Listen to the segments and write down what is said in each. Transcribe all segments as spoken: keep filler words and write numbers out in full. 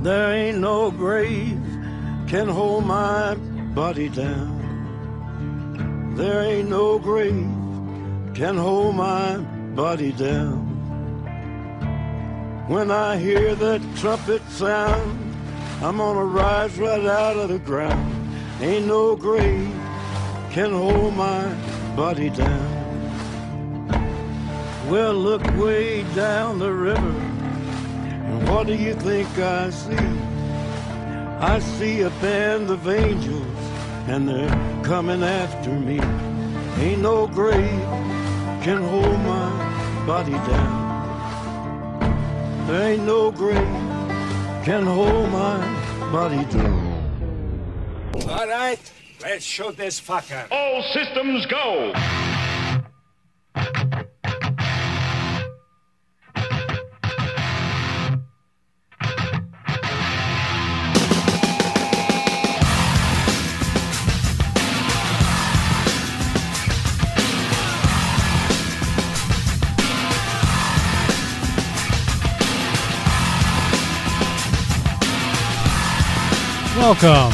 There ain't no grave can hold my body down. There ain't no grave can hold my body down. When I hear that trumpet sound, I'm gonna rise right out of the ground. Ain't no grave can hold my body down. Well, look way down the river, and what do you think I see? I see a band of angels, and they're coming after me. Ain't no grave can hold my body down. There ain't no grave can hold my body down. All right, let's shoot this fucker. All systems go. Welcome.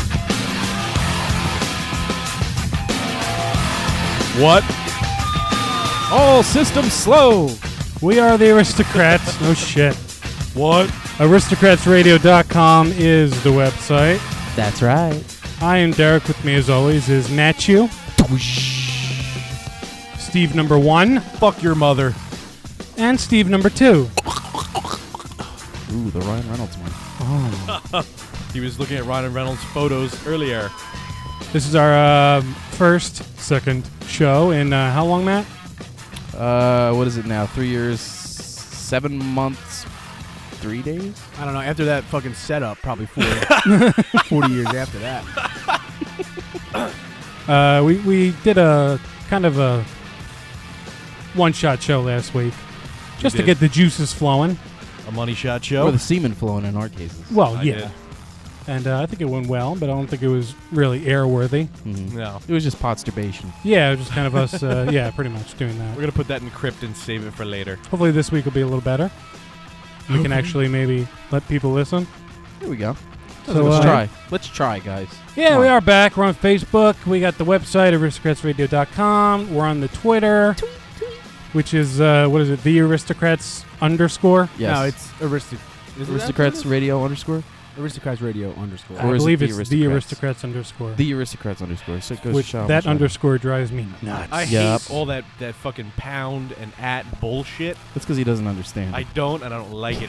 What? All systems slow. We are the Aristocrats. No shit. What? aristocrats radio dot com is the website. That's right. I am Derek. With me, as always, is Matthew. Steve number one. Fuck your mother. And Steve number two. Ooh, the Ryan Reynolds one. Oh. He was looking at Ryan Reynolds' photos earlier. This is our uh, first, second show in uh, how long, Matt? Uh, what is it now? Three years, seven months, three days? I don't know. After that fucking setup, probably forty, forty years after that. Uh, we, we did a kind of a one-shot show last week. Just to did. get the juices flowing. A money shot show. Or the semen flowing in our cases. Well, I yeah. did. And uh, I think it went well, but I don't think it was really airworthy. Mm-hmm. No. It was just potsturbation. Yeah, it was just kind of us, uh, yeah, pretty much doing that. We're going to put that in crypt and save it for later. Hopefully this week will be a little better. We can actually maybe let people listen. Here we go. So, Let's uh, try. Let's try, guys. Yeah, Come we on. are back. We're on Facebook. We got the website, aristocrats radio dot com. We're on the Twitter, which is, uh, what is it, the Aristocrats underscore? Yes. No, it's Aristoc- is it Aristocrats that? Radio underscore? Aristocrats Radio underscore. Or I is it believe the it's the Aristocrats? Aristocrats underscore. The Aristocrats underscore. So it goes which to show how that much I- underscore drives me nuts. I Yep. hate all that, that fucking pound and at bullshit. That's because he doesn't understand. I don't, and I don't like it.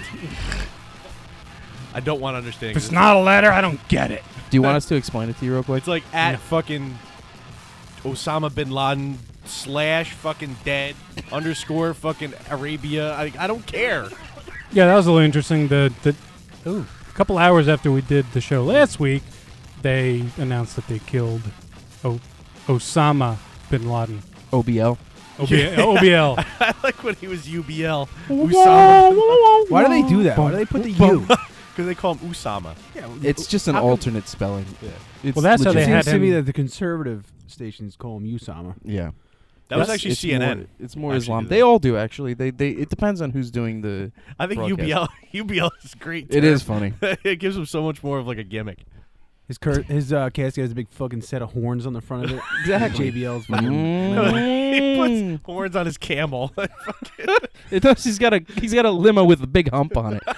I don't want to understand. if it's not a letter, I don't get it. Do you want us to explain it to you real quick? It's like at No. fucking Osama bin Laden slash fucking dead underscore fucking Arabia. I, I don't care. Yeah, that was a little interesting. The the ooh, a couple hours after we did the show last week, they announced that they killed o- Osama bin Laden. O B L. O B L. O B L. I like when he was U B L. Usama. Why do they do that? Why do they put the U? Because they call him Usama. Yeah, It's just an how come- alternate spelling. Yeah. It's Well, that's how It they legit. had seems to me him- that the conservative stations call him Usama. Yeah. That was It's- actually it's C N N. More, it's more actually Islam. did They that. all do actually. They they. It depends on who's doing the. I think broadcast. U B L U B L is great. It term. is funny. It gives him so much more of like a gimmick. His cur- his uh, casket has a big fucking set of horns on the front of it. Exactly. J B L's fucking. he Mm. puts horns on his camel. It does. He's got a he's got a limo with a big hump on it.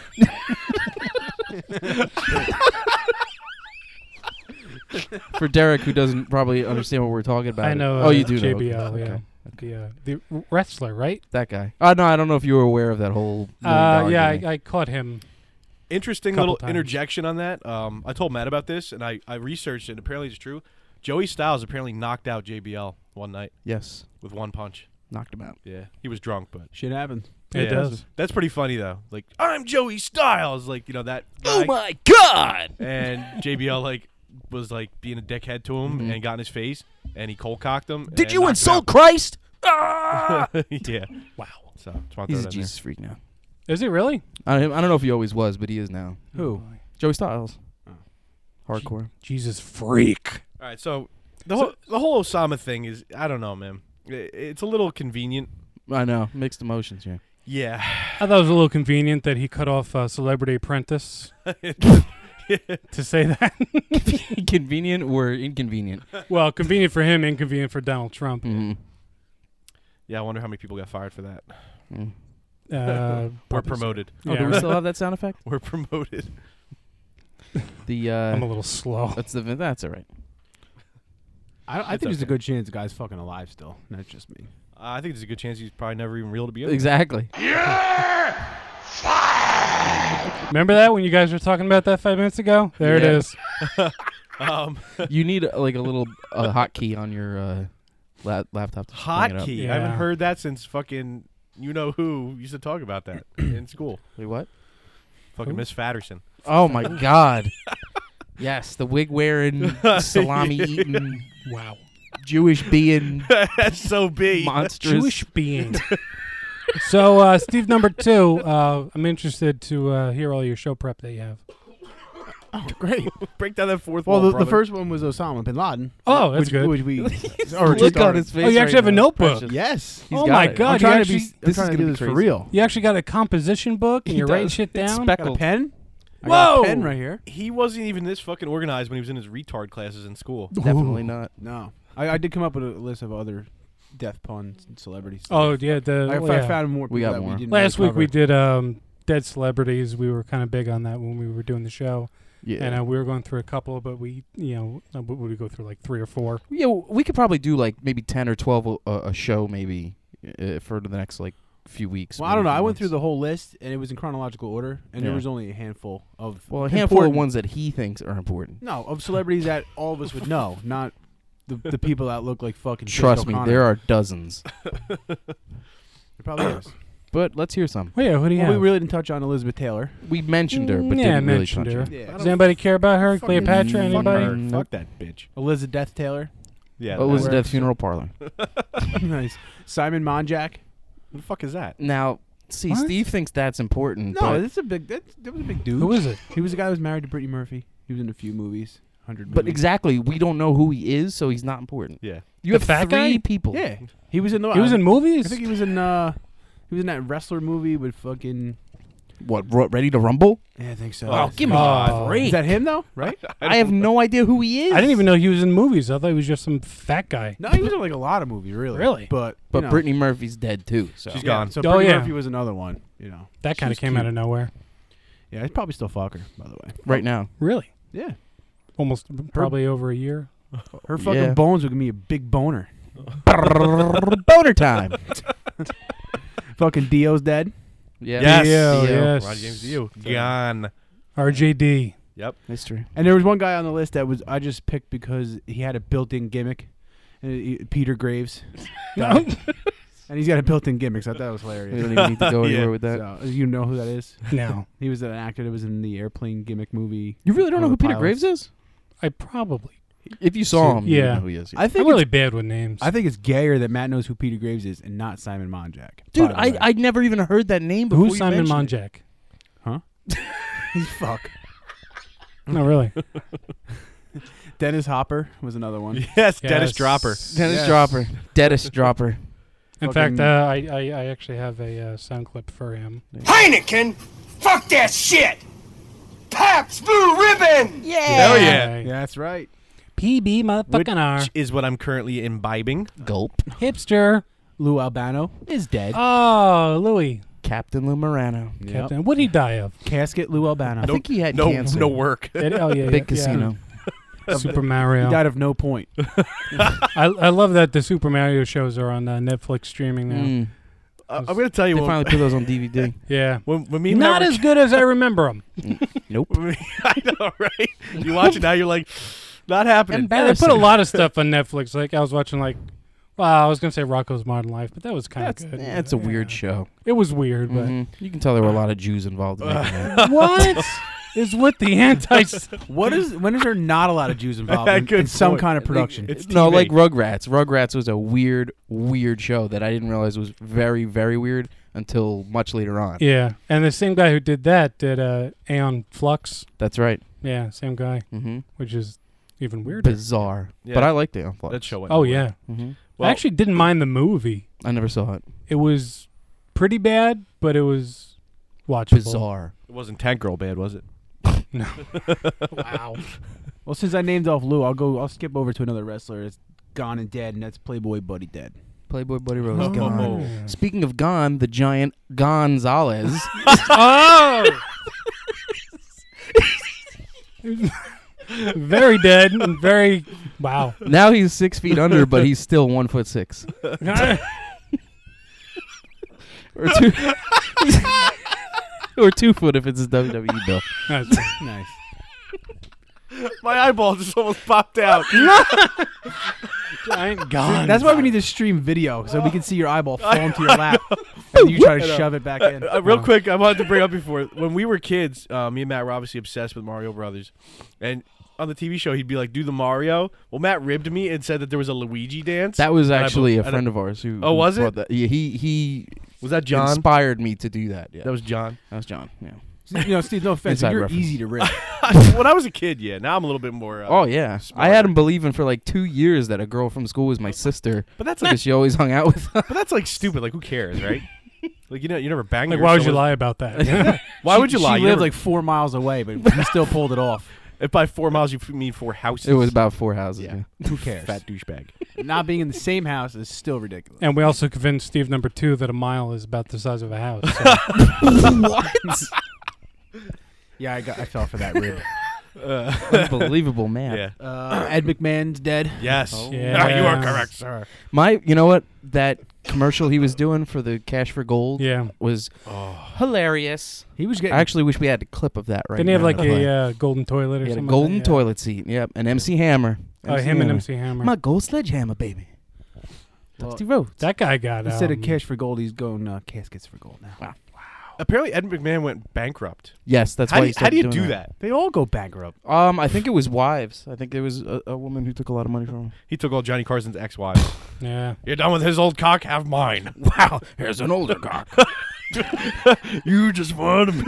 For Derek, who doesn't probably understand what we're talking about. I know. Oh, uh, you do J know. B L. Okay. Yeah. Okay. The uh, the r- wrestler, right? That guy. Uh, no, I don't know if you were aware of that whole. million Uh, dollar yeah, gimmick. I, I caught him. Interesting Couple little times. interjection on that. Um, I told Matt about this, and I, I researched it, and apparently it's true. Joey Styles apparently knocked out J B L one night Yes. with one punch. Knocked him out. Yeah, he was drunk, but Shit happened. It yeah, does. That's pretty funny though. Like, I'm Joey Styles, like you know that. Guy. my God! And J B L like was like being a dickhead to him Mhm. and got in his face, and he cold cocked him. Did and you knocked him insult Christ? out. yeah. Wow. So just wanna He's throw a that in Jesus freak now. Is he really? I don't, I don't know if he always was, but he is now. Who? Joey Styles. Oh. Hardcore. Jesus freak. there. All right, so the whole the whole Osama thing is I don't know, man. I- It's a little convenient. I know. Mixed emotions here. Yeah. I thought it was a little convenient that he cut off uh, Celebrity Apprentice to say that. Convenient or inconvenient? Well, convenient for him, inconvenient for Donald Trump. Mm-hmm. Yeah, I wonder how many people got fired for that. Mm. Uh, We're promoted. Oh, Yeah, do we right. still have that sound effect? We're promoted. The uh, I'm a little slow. that's the that's all right. I, I It's think there's a okay. good chance the guy's fucking alive still. That's just me. Uh, I think there's a good chance he's probably never even real to begin with. Exactly. Remember that when you guys were talking about that five minutes ago? There Yeah. it is. Um, You need uh, like a little uh, hotkey on your uh, la- laptop. To bring it up. hotkey. I haven't Yeah. heard that since fucking you know who used to talk about that in school. Wait, what? Fucking Who? Miss Fatterson. Oh my God! Yes, the wig wearing, salami eating, Wow. Jewish being, That's so big. monstrous. Jewish being. So, uh, Steve, number two, uh, I'm interested to uh, hear all your show prep that you have. Oh, great. Break down that fourth Well, wall, the, the brother. first one was Osama bin Laden. Oh, that's which, good. Which we already Look started. on his face. Oh, you right actually have a now. notebook. Precious. Yes. He's Oh got my it. God. I'm you trying actually, to be. I'm this trying is to gonna do be this for crazy. real. you actually got a composition book and He you're writing does. shit It's down? spec- Got a pen. I got Whoa. a pen right here. He wasn't even this fucking organized when he was in his retard classes in school. Definitely not. No, I, I did come up with a list of other death puns and celebrities. Oh, yeah. The, I, well, I yeah. found more. We people got that more. didn't Last really week we cover. did um, Dead Celebrities. We were kind of big on that when we were doing the show. Yeah. And uh, we were going through a couple, but we, you know, uh, what would we go through, like three or four? Yeah, w- we could probably do like maybe ten or twelve a, a show maybe uh, for the next like few weeks. Well, I don't know. maybe I few went through months. the whole list, and it was in chronological order, and there Yeah. was only a handful of well a handful of important- ones that he thinks are important. No, of celebrities that all of us would know, not the the people that look like fucking. Trust me, there are dozens. There probably is. But let's hear some. Oh, yeah, who do you Well, we have? really didn't touch on Elizabeth Taylor. We mentioned her, but Mm, yeah, didn't really mentioned touch her. her. Yeah. Does anybody care about her? Fucking Cleopatra, fuck anybody? her. Nope. Fuck that bitch. Elizabeth Taylor. Yeah. Oh, Elizabeth works. Funeral Parlor. Nice. Simon Monjack. What the fuck is that? Now, see, What? Steve thinks that's important. No, but, that's a big. That, that was a big dude. Who is it? He was the guy who was married to Brittany Murphy. He was in a few movies. Hundred. but movies. exactly, we don't know who he is, so he's not important. Yeah. You The have fat three guy? people. Yeah, he was in the. He was in I movies? think he was in. uh He was in that wrestler movie with fucking. What, ro- Ready to Rumble? Yeah, I think so. Oh, give me Oh. a break. Is that him though? Right? I have no idea who he is. I didn't even know he was in movies. I thought he was just some fat guy. No, he was in like a lot of movies, really. Really? But But you know, Brittany Murphy's dead too. So She's yeah, gone. So Oh, Brittany yeah. Murphy was another one. You know. That kind of She's came cute. out of nowhere. Yeah, he's probably still fuck her, by the way. right now, Really? Yeah. Almost probably over a year. Her fucking Yeah. bones would give me a big boner. boner time. Fucking Dio's dead. Yeah. Yes. Dio, Dio. yes. Ron James Dio. Gone. R J D. Yep. History. And there was one guy on the list that was I just picked because he had a built-in gimmick. And he- Peter Graves. No. And he's got a built-in gimmick, so I thought it was We hilarious. don't even need to go Yeah. anywhere with that. So, you know who that is? No. He was an actor that was in the airplane gimmick movie. You really don't know One who of the Peter pilots. Graves is? I probably. If you saw him, you Yeah. would know who he is. I think I'm it's, really bad with names. I think it's gayer that Matt knows who Peter Graves is and not Simon Monjack. Dude, by the I way. I never even heard that name before. Who's you Simon mentioned it. Monjack? Fuck. No, really. Dennis Hopper was another one. Yes, Dennis Yes. Dropper. Dennis Yes. Dropper. Dennis Dropper. In Fucking- fact, uh, I, I I actually have a uh, sound clip for him. Heineken? Fuck that shit! Pabst Blue Ribbon! Hell yeah. Okay. Yeah, that's right. P B motherfucking R. Which is what I'm currently imbibing. Gulp. Hipster. Lou Albano is dead. Oh, Louis. Captain Lou Morano. Yep. Captain. What did he die of? Casket Lou Albano. I think he had no, cancer. no work. It- oh, yeah. Big yeah, casino. yeah. Super Mario. He died of no point. I, I love that the Super Mario shows are on uh, Netflix streaming now. Mm. Uh, I'm gonna tell you They what. finally put those on D V D. Yeah. When, when me and Not Matt as good as I remember them. Nope. were- I know, right? You watch it now, you're like, not happening. Yeah, they put a lot of stuff on Netflix. Like I was watching, like, well, I was gonna say Rocco's Modern Life, but that was kind of That's good. eh, it's a weird Yeah. show. It was weird, Mhm. You can tell there were a lot of Jews involved in making that. but what is with the anti? What is when is there not a lot of Jews involved in, Good in some point. kind of production? It's No, T V. like Rugrats. Rugrats was a weird, weird show that I didn't realize was very, very weird until much later on. Yeah, and the same guy who did that did uh, Aeon Flux. That's right. Yeah, same guy, Mm-hmm. which is even weirder. Bizarre. Yeah. But I liked it. That show went Oh nowhere. yeah, Mm-hmm. Well, I actually didn't mind the movie. I never saw it. It was pretty bad, but it was watchable. Bizarre. It wasn't Tank Girl bad, was it? No. Wow. Well, since I named off Lou, I'll go. I'll skip over to another wrestler. It's gone and dead, and that's Playboy Buddy Dead. Playboy Buddy Rose Oh. gone. Speaking of gone, the giant Gonzalez. Oh! Very dead and very wow. Now he's six feet under, but he's still one foot six. Or two, or two foot if it's a W W E bill. That's Nice. My eyeball just almost popped out. giant gone. That's why we need to stream video so we can see your eyeball fall into your lap, and you try to shove it back in. Uh, real quick, I wanted to bring up before when we were kids. Uh, me and Matt were obviously obsessed with Mario Brothers, and on the T V show he'd be like, "Do the Mario." Well, Matt ribbed me and said that there was a Luigi dance. That was And I actually be- a and I- friend of ours who. Oh, who was it? brought that. Yeah, he he Was that John? inspired me to do that. Yeah, That was John. that was John. Yeah. You know, Steve, no offense, Inside you're reference. easy to rip. When I was a kid, yeah. Now I'm a little bit more. Uh, Oh yeah, I had him believing for like two years that a girl from school was my sister but that's like, because she always hung out with. but that's like stupid. Like, who cares, right? Like, you know, you never banged Like, her, why would so you it's- lie about that? Why would you She lie? You lived never- like four miles away, but he still pulled it off. if by four miles you f- mean four houses. It was about four houses. Yeah. Yeah. Who cares? fat douchebag. Not being in the same house is still ridiculous. And we also convinced Steve number two that a mile is about the size of a house. So. What? Yeah, I got. I fell for that rib. Uh, Unbelievable man. yeah. Uh, Ed McMahon's dead. Yes. Yeah. Ah, you are correct, sir. My, you know what? That commercial he was doing for the Cash for Gold Yeah. was Oh. hilarious. He was I getting. actually wish we had a clip of that right Didn't he have now like to play. a uh, golden toilet or He had a something? golden like that? toilet seat. Yep, and M C Hammer. Yeah. Oh, him and M C Hammer. My gold sledgehammer, baby. Well, Dusty Rhodes. That guy got instead um, of cash for gold, he's going uh, caskets for gold now. Wow. Apparently, Ed McMahon went bankrupt. Yes, that's how why do he you, how do started you doing do that? They all go bankrupt. Um, I think it was wives. I think there was a, a woman who took a lot of money from him. He took all Johnny Carson's ex-wives. Yeah. You're done with his old cock, have mine. Wow, here's an older cock. You just won him.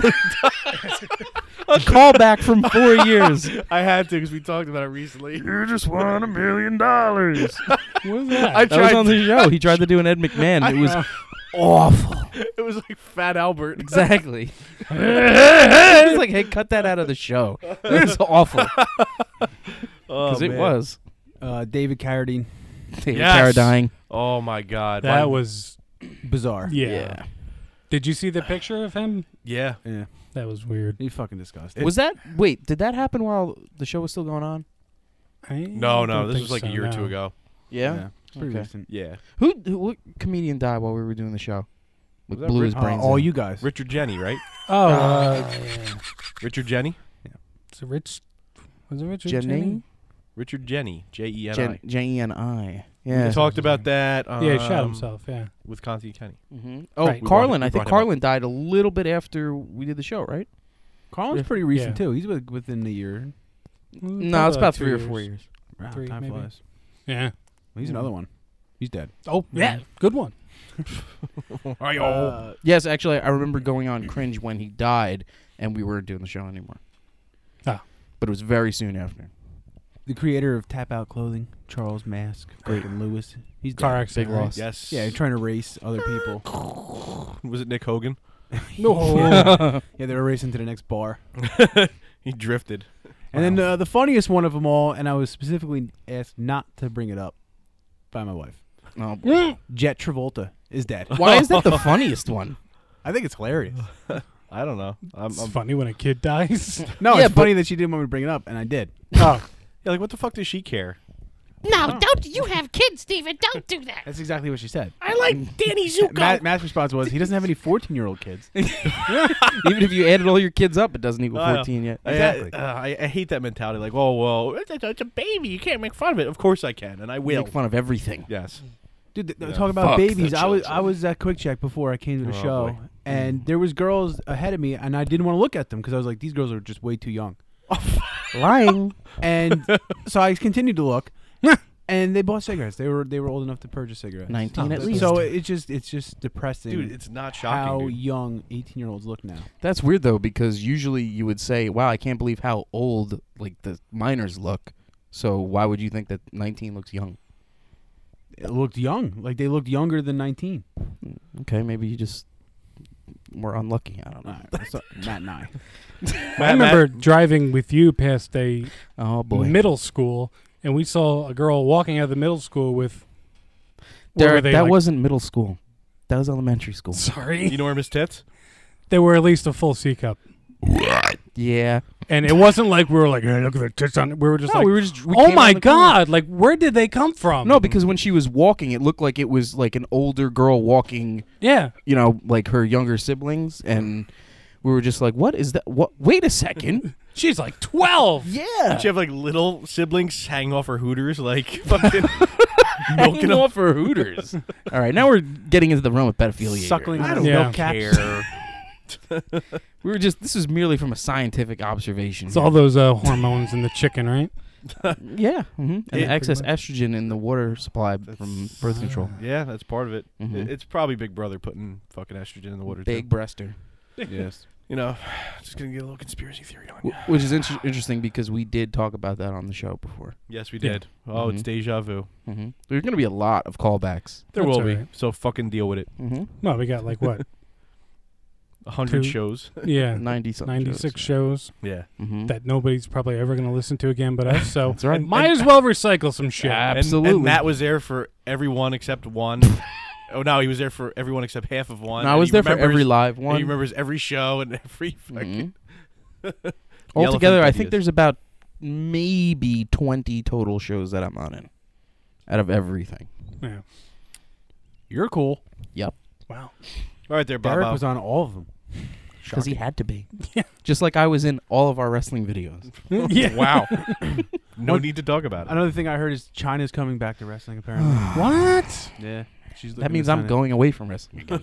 A callback from four years. I had to because we talked about it recently. You just won a million dollars. What was that? I That was tried. on the show. He tried to do an Ed McMahon. It was awful. It was like Fat Albert. Exactly. It's like, hey, cut that out of the show. It's awful. Oh, Because it man. was. Uh, David Carradine, David Yes. Carradine. Oh my God. that Why- was bizarre. yeah. Did you see the picture of him? Yeah. Yeah, That was weird. he fucking disgusting. Was that, wait, did that happen while the show was still going on? I No, no. don't This think was like a so, year or no. two ago. yeah, it's pretty Okay. recent. Yeah. Who, who, what comedian died while we were doing the show? Like, Was that blew Rick- his Uh, brains all out. you guys. Richard Jenny, right? Oh, uh, yeah. Richard Jenny? Is it Rich? Was it Richard Jenny? Jenny? Richard Jenny. J E N I. Jen, J E N I. We Yeah. talked about that. Um, Yeah, he shot himself. Yeah. With Conti Kenny. Mm-hmm. Oh, Right. We Carlin. brought- we I think brought him up. Carlin died a little bit after we did the show, right? Carlin's Yeah. pretty recent Yeah. too. He's with, within the year. No, it's about two three or four years. Wow, Three, time maybe. flies. Yeah. Well, he's another one. He's dead. Oh, yeah. Good one. Uh, Yes, actually, I remember going on Cringe when he died, and we weren't doing the show anymore. Ah. But it was very soon after. the creator of Tap Out Clothing, Charles Mask, fucking Lewis. He's Car dead. accident. Big right? loss. Yes. Yeah, trying to race other people. Was it Nick Hogan? No. Yeah, they were racing to the next bar. He drifted. And then uh, the funniest one of them all, and I was specifically asked not to bring it up by my wife. Oh, boy. Jet Travolta is dead. Why is that the funniest one? I think it's hilarious. I don't know. I'm, It's I'm funny when a kid dies. No, Yeah, it's funny that she didn't want me to bring it up, and I did. Oh. yeah, like what the fuck does she care? No, don't you have kids, Steven. Don't do that. That's exactly what she said. I like Danny Zuko. Matt, Matt's response was, he doesn't have any fourteen-year-old kids. Even if you added all your kids up, it doesn't equal I know. fourteen yet. I- Exactly. I, uh, I, I hate that mentality. Like, oh well, it's, it's- it's a baby. You can't make fun of it. Of course I can, and I will. Make fun of everything. Yes. Dude, th- Yeah. talk about Fuck babies. the I was children. I was at Quick Check before I came to the Oh, show, boy. and there was girls ahead of me, and I didn't want to look at them because I was like, these girls are just way too young. Lying. And so I continued to look, and they bought cigarettes. They were they were old enough to purchase cigarettes. nineteen at So least. it's just it's just depressing. Dude, it's not how shocking. Dude. young eighteen-year-olds look now. That's weird though, because usually you would say, "Wow, I can't believe how old like the minors look." So why would you think that nineteen looks young? It looked young, like they looked younger than nineteen. Okay, maybe you just we're unlucky. I don't know. All right, so, Matt and I. I remember driving with you past a Oh boy, middle school, and we saw a girl walking out of the middle school with. what were Derek, they, that like- wasn't middle school. That was elementary school. Sorry, You know where Miss Tits? they were at least a full C cup, Yeah. and it wasn't like we were like, hey, look at the tits on it. We were just No, like, we were just. we oh came my around the corner. god, like where did they come from? No, because when she was walking, it looked like it was like an older girl walking. yeah, You know, like her younger siblings, and we were just like, "What is that? What? Wait a second." she's like twelve. Yeah. Did she have like little siblings hanging off her hooters, like fucking milking Hanging them? off for Hooters. All right, now we're getting into the realm of pedophilia. here. Suckling I on don't Yeah. milk caps. care. We were just. This was merely from a scientific observation. It's all those uh, hormones in the chicken, right? Yeah. Mm-hmm. And Yeah, the excess pretty estrogen in the water supply from birth control. Yeah, that's part of it. Mhm. It- It's probably Big Brother putting fucking estrogen in the water. Big too. breaster. Yes. You know, just gonna get a little conspiracy theory on you. W- which is inter- interesting because we did talk about that on the show before. Yes, we Yeah. did. Oh, it's Mhm. deja vu. Mm-hmm. There's going to be a lot of callbacks. There That's will be. alright. So fucking deal with it. Mm-hmm. No, we got like what? A hundred Two. shows. Yeah, ninety something. ninety-six shows Yeah. Mm-hmm. that nobody's probably ever going to listen to again but us. So That's right. And- might as well recycle some shit. And- Absolutely. And, Matt was there for everyone except one. Oh no, he was there for everyone except half of one. No, I and was he there for remembers- every live and one. He remembers every show and every fucking. Mhm. Yellow Altogether, Fin I Buddy think is. there's about maybe twenty total shows that I'm not in. Out of everything. Yeah. You're cool. Yep. Wow. All right, there, Bob. Derek was on all of them. Because he had to be. Yeah. Just like I was in all of our wrestling videos. yeah. Wow. no What- need to talk about it. Another thing I heard is China's coming back to wrestling. Apparently. What? Yeah. She's That looking means to I'm sign it. going away from wrestling again.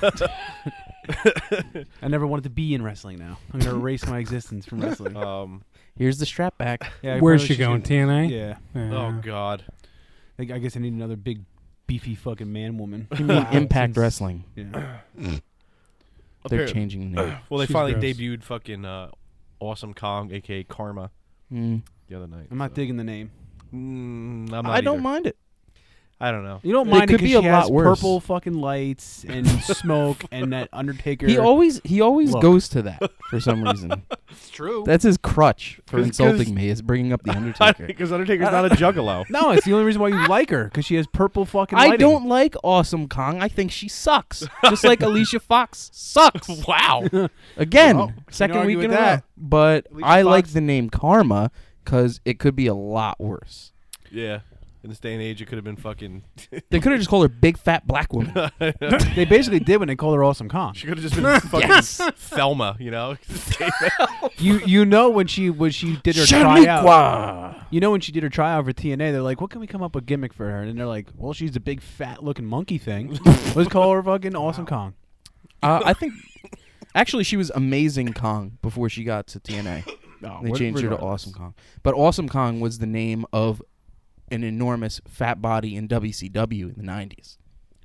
I never wanted to be in wrestling. Now I'm gonna erase my existence from wrestling. Um. Here's the strap back. Yeah, Where's apparently she she's going? gonna- T N A? Yeah. Yeah. Oh God. Like, I guess I need another big, beefy fucking man woman. You mean Impact Since- Wrestling. Yeah. They're Appar- changing the name. Well, they She's finally gross. debuted fucking uh, Awesome Kong, aka Karma, Mm. the other night. I'm not so. digging the name. Mm, I'm not I don't either. mind it. I don't know. You don't It mind could it because be a she lot has worse. purple fucking lights and smoke and that Undertaker. He always he always Look. goes to that for some reason. It's true. That's his crutch for 'Cause- insulting 'cause- me is bringing up the Undertaker. Because Undertaker's not a juggalo. No, it's the only reason why you like her because she has purple fucking. I lighting. don't like Awesome Kong. I think she sucks. Just like Alicia Fox sucks. Wow. Again, Well, can't second argue week in with a row. that. But Alicia I like Fox- the name Karma because it could be a lot worse. Yeah. In this day and age, it could have been fucking. They could have just called her Big Fat Black Woman. They basically did when they called her Awesome Kong. She could have just been fucking Thelma, you know? You you know when she when she did her tryout. Shaniqua. You know when she did her tryout for T N A, they're like, "What can we come up with a gimmick for her?" And they're like, "Well, she's a big fat looking monkey thing. Let's call her fucking Awesome Kong." Uh, I think actually she was Amazing Kong before she got to T N A. No, They changed her to Awesome Kong. But Awesome Kong was the name of an enormous fat body in W C W in the nineties.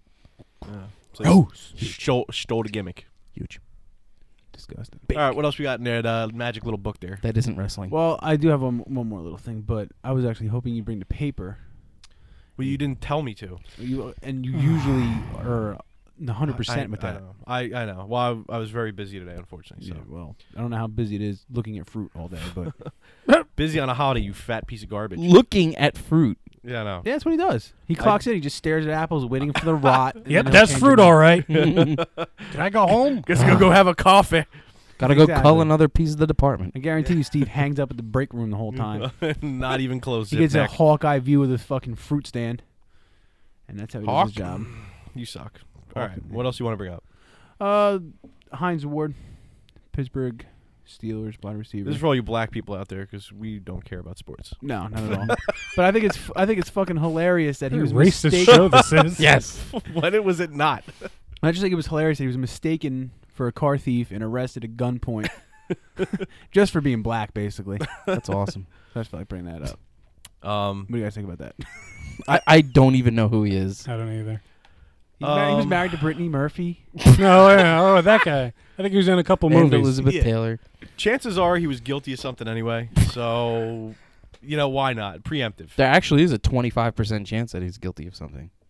So oh. Stole, stole the gimmick. Huge. Disgusting. All right, what else we got in there? The magic little book there. That isn't wrestling. Well, I do have one, one more little thing, but I was actually hoping you'd bring the paper. Well, you didn't tell me to. You and you usually are one hundred I, percent with I that. know. I, I know. Well, I, I was very busy today, unfortunately. So Yeah, well, I don't know how busy it is looking at fruit all day, but busy on a holiday, you fat piece of garbage. Looking at fruit. Yeah, I know. yeah, that's what he does. He clocks in, he just stares at apples, waiting for the rot. and Yep, then he'll that's change fruit, it. all right. Can I go home? Guess go go have a coffee. Gotta go Exactly. cull another piece of the department. I guarantee you, Steve hangs up at the break room the whole time. Not even close. He Zip gets a neck. Hawkeye view of the fucking fruit stand, and that's how he Hawk? does his job. You suck. All right. Hawk. What else you want to bring up? Uh, Heinz Award, Pittsburgh Steelers wide receiver. This is for all you black people out there because we don't care about sports. No, not at all. But I think it's f- I think it's fucking hilarious that he What was a racist mistaken. show this is. Yes. When was it not? I just think it was hilarious that he was mistaken for a car thief and arrested at gunpoint, just for being black, basically. So That's awesome. I just feel like bringing that up. Um, What do you guys think about that? I, I don't even know who he is. I don't either. He's mar- he was Um, married to Brittany Murphy. No, yeah, oh, that guy. I think he was in a couple And movies. Elizabeth Yeah. Taylor. chances are he was guilty of something anyway. So, you know, why not? Preemptive. There actually is a twenty-five percent chance that he's guilty of something.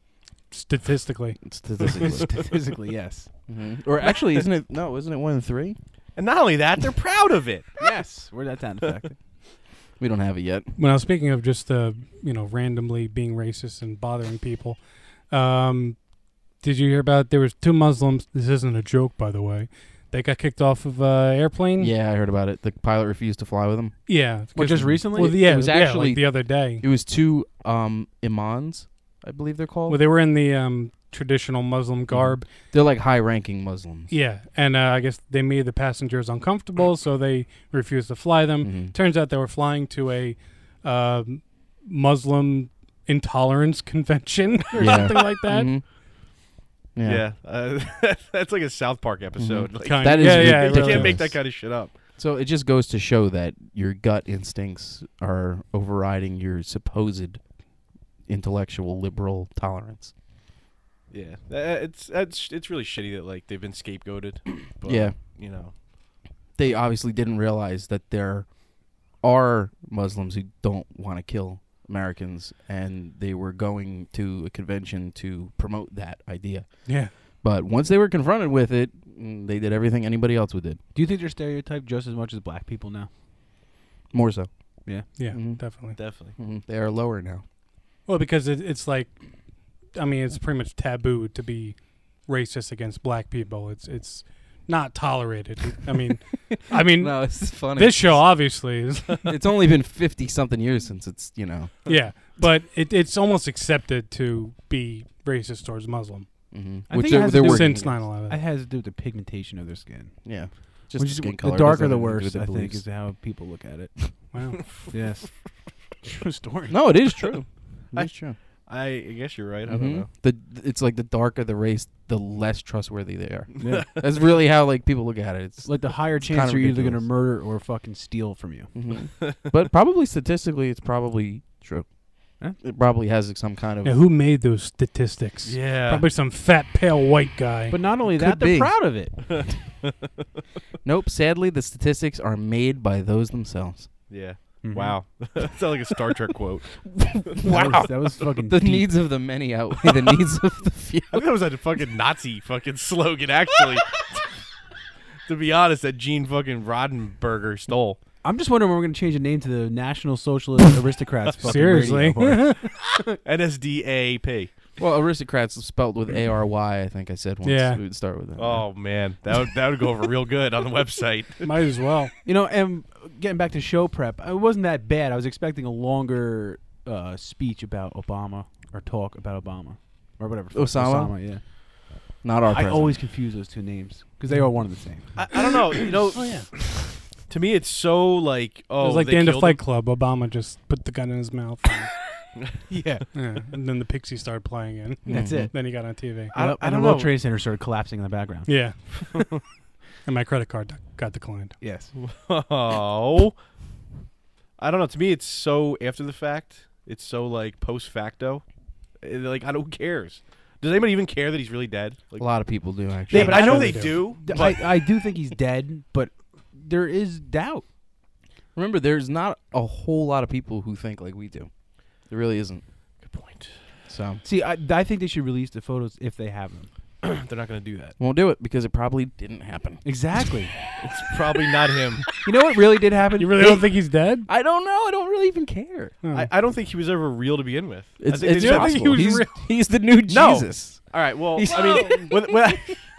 statistically. Statistically. Statistically, yes. hmm Or actually, isn't it? No, isn't it one in three? And not only that, they're proud of it. Yes. Where'd that sound effect? We don't have it yet. Well, speaking of just uh, you know randomly being racist and bothering people, um, did you hear about there was two Muslims? This isn't a joke, by the way. They got kicked off of uh, airplane. Yeah, I heard about it. The pilot refused to fly with them. Yeah. Well, just recently? Well, yeah, It was yeah, actually- like the other day. It was two um, imams, I believe they're called. Well, they were in the um, traditional Muslim garb. They're like high-ranking Muslims. Yeah, and uh, I guess they made the passengers uncomfortable, so they refused to fly them. Mhm. Turns out they were flying to a uh, Muslim intolerance convention or Yeah. something like that. Mhm. Yeah. Yeah, uh, that's like a South Park episode. Like, Kind- That is yeah, ri- yeah, it you really can't make is. that kind of shit up. So it just goes to show that your gut instincts are overriding your supposed intellectual liberal tolerance. Yeah, Uh, it's it's it's really shitty that like they've been scapegoated. But, Yeah. you know. They obviously didn't realize that there are Muslims who don't want to kill Americans, and they were going to a convention to promote that idea. Yeah. But once they were confronted with it, mm, they did everything anybody else would did. Do you think they're stereotyped just as much as black people now? More so. Yeah. Yeah, Mhm. definitely. Definitely. hmm They are lower now. Well, because it, it's like, I mean, it's pretty much taboo to be racist against black people. It's it's not tolerated. I mean, I mean, No, it's funny. this show obviously is. It's only been fifty something years since it's, you know. Yeah, but it, it's almost accepted to be racist towards Muslim Mm-hmm. I Which think it they're, has to they're do with- working since nine against. eleven. It has to do with the pigmentation of their skin. Yeah. Just Which the is- skin color. the darker doesn't the have anything to do worse, with their I think, beliefs. is how people look at it. Wow. Yes. True story. No, it is true. I- It's true. I, I guess you're right. I Mhm. don't know. The it's like the darker the race, the less trustworthy they are. Yeah. That's really how like people look at it. It's Like the higher It's chance kinda you're either going to ridiculous. murder or fucking steal from you. Mhm. But probably statistically, it's probably true. Huh? It probably has some kind of. Yeah, who made those statistics? Yeah. Probably some fat, pale white guy. But not only that, Could they're be. proud of it. Nope. Sadly, the statistics are made by those themselves. Yeah. Mhm. Wow. That sounds like a Star Trek quote. That was, that was fucking The deep. needs of the many outweigh the needs of the few. I think that was a fucking Nazi fucking slogan, actually. To be honest, that Gene fucking Roddenberger stole. I'm just wondering when we're going to change the name to the National Socialist Aristocrats. fucking Seriously. radio bar. N S D A P. Well, aristocrats is spelled with A R Y. I think I said once. Yeah. We would start with that. Oh man, that would that would go over real good on the website. Might as well. You know, and getting back to show prep, it wasn't that bad. I was expecting a longer uh, speech about Obama or talk about Obama or whatever. fuck, Osama? Osama, yeah. Not our I president. always confuse those two names because they are one and the same. I, I don't know. You know, Oh yeah. to me, it's so like oh, it was like they the end of killed Fight him. Club. Obama just put the gun in his mouth. And, Yeah, yeah, and then the Pixies started playing in. that's Mhm. it. Then he got on T V. I- Yep, I and don't the World know. Trade Center started collapsing in the background. Yeah. And my credit card got declined. Yes. Oh, I don't know. To me, it's so after the fact. It's so like post facto. Eh, Like I don't. Who cares? Does anybody even care that he's really dead? Like, A lot of people do actually. yeah, but I know Sure they they do. D- but I, I do think he's dead, but there is doubt. Remember, there's not a whole lot of people who think like we do. There really isn't. good point. So See, I, I think they should release the photos if they have them. They're not going to do that. won't do it because it probably didn't happen. Exactly. It's probably not him. You know what really did happen? You really don't think he's dead? I don't know. I don't really even care. Oh. I, I don't think he was ever real to begin with. I It's, think they it's just- don't think possible. he was he's, real? he's the new No. Jesus. All right. Well, He's- I mean, when, when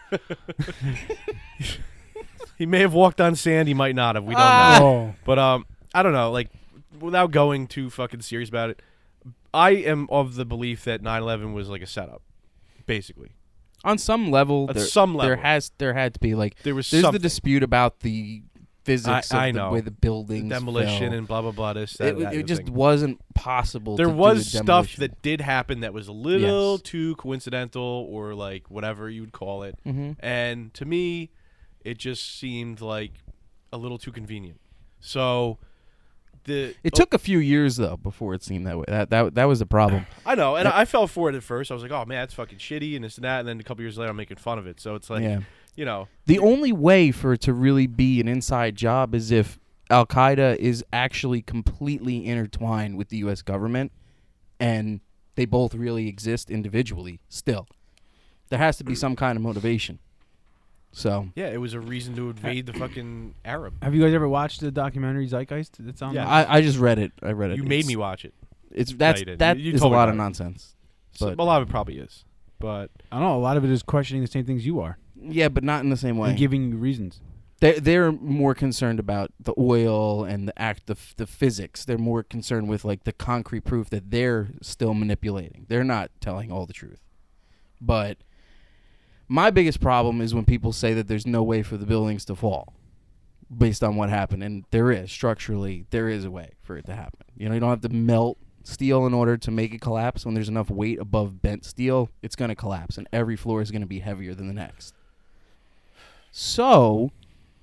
he may have walked on sand. He might not have. We don't Ah. know. Oh. But um, I don't know. Like, without going too fucking serious about it, I am of the belief that nine eleven was like a setup, basically. On some level, At there, some there level. has there had to be like There was there's something. the dispute about the physics I- I of the know. way the buildings demolition fell. and blah blah blah. This that, it, that, it the just thing. wasn't possible. There to do was a stuff demolition. that did happen that was a little Yes. too coincidental or like whatever you would call it. Mhm. And to me, it just seemed like a little too convenient. So the It took a few years though before it seemed that way. That that that was the problem. I know, and I fell for it at first. I was like, "Oh man, that's fucking shitty," and this and that. And then a couple years later, I'm making fun of it. So it's like, yeah. you know, The only way for it to really be an inside job is if Al Qaeda is actually completely intertwined with the U S government, and they both really exist individually still. There has to be some kind of motivation. So Yeah, it was a reason to invade the fucking Arab. Have you guys ever watched the documentary Zeitgeist? That's on. Yeah. I, I just read it. I read it. You made It's- me watch it. It's that's you didn't. that You- you is a told me lot of about it. nonsense. So, But- a lot of it probably is, but I don't know. A lot of it is questioning the same things you are Yeah, but not in the same way. and giving you reasons. They they're more concerned about the oil and the act the f- the physics. They're more concerned with like the concrete proof that they're still manipulating. They're not telling all the truth. But my biggest problem is when people say that there's no way for the buildings to fall based on what happened, and there is structurally there is a way for it to happen. You know, you don't have to melt steel in order to make it collapse. When there's enough weight above bent steel, it's going to collapse, and every floor is going to be heavier than the next. So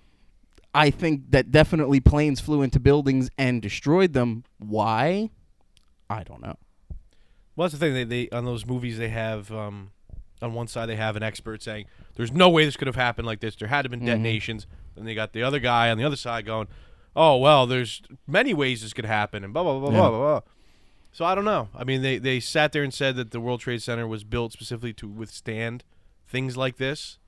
I think that definitely planes flew into buildings and destroyed them. Why? I don't know. well, that's the thing. They, they on those movies they have um, on one side they have an expert saying there's no way this could have happened like this. There had to have been Mhm. detonations, and they got the other guy on the other side going, "Oh well, there's many ways this could happen," and blah blah blah Yeah. blah blah blah. So I don't know. I mean, they they sat there and said that the World Trade Center was built specifically to withstand things like this.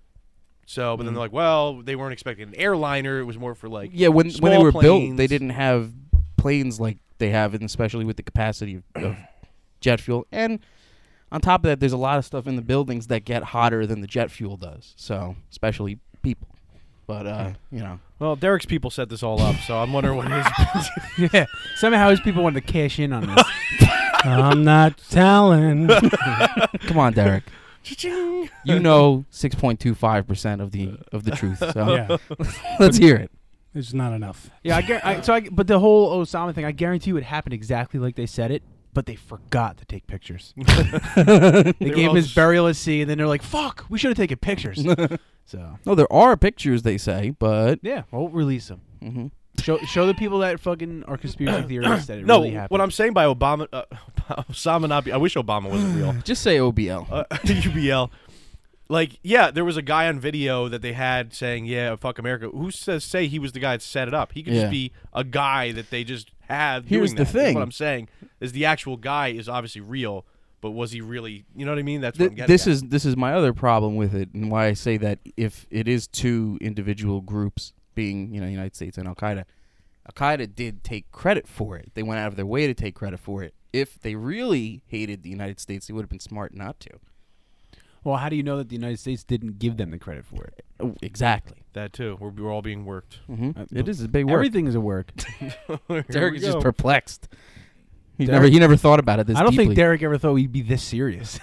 So, but then Mm. they're like, well, they weren't expecting an airliner. It was more for like Yeah, when when they small were built, planes. they didn't have planes like they have, and especially with the capacity of, of jet fuel. And on top of that, there's a lot of stuff in the buildings that get hotter than the jet fuel does. So, especially people. But uh, you know, Well, Derek's people set this all up, so I'm wondering what his. Yeah. Somehow his people wanted to cash in on this. I'm not telling. come on, Derek. Cha-ching. You know, six point two five percent of the of the truth. So Yeah, let's hear it. it's not enough. Yeah, I, gar- I so I, but the whole Osama thing, I guarantee you it happened exactly like they said it, but they forgot to take pictures. They They were gave all him his s- burial at sea, and then they're like, "Fuck, we should have taken pictures." So No, there are pictures, they say, but yeah, we'll release them. hmm Show show the people that fucking are conspiracy theorists that it No, really happened. what I'm saying by Obama, uh, Osama not be. I wish Obama wasn't real. just say O B L. Uh, U B L. Like, yeah, there was a guy on video that they had saying, "Yeah, fuck America." Who says say he was the guy that set it up? He could Yeah. just be a guy that they just have. Here's doing the that. That's thing. what I'm saying is the actual guy is obviously real, but was he really? You know what I mean? That's what Th- I'm getting this at. is this is my other problem with it, and why I say that if it is two individual groups, being you know United States and Al Qaeda, Al Qaeda did take credit for it. They went out of their way to take credit for it. If they really hated the United States, they would have been smart not to. well, how do you know that the United States didn't give them the credit for it? Oh, exactly. that too. We're, we're all being worked. hmm Uh, it is a big work. Everything is a work. Here Derek we is just go. perplexed. He Derek- never he never thought about it this I don't deeply. think Derek ever thought we'd be this serious.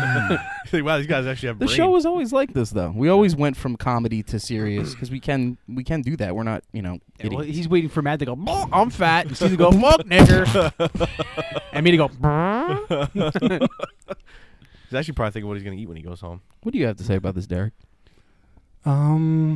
Wow, these guys actually have The brains. show was always like this, though. We always went from comedy to serious because we can we can do that. We're not you know idiots. Well, he's waiting for Matt to go, "Bah, I'm fat," and Steve to go, "Fuck, nigger," and me to go, "Bah." He's actually probably thinking what he's going to eat when he goes home. What do you have to say about this, Derek? Um,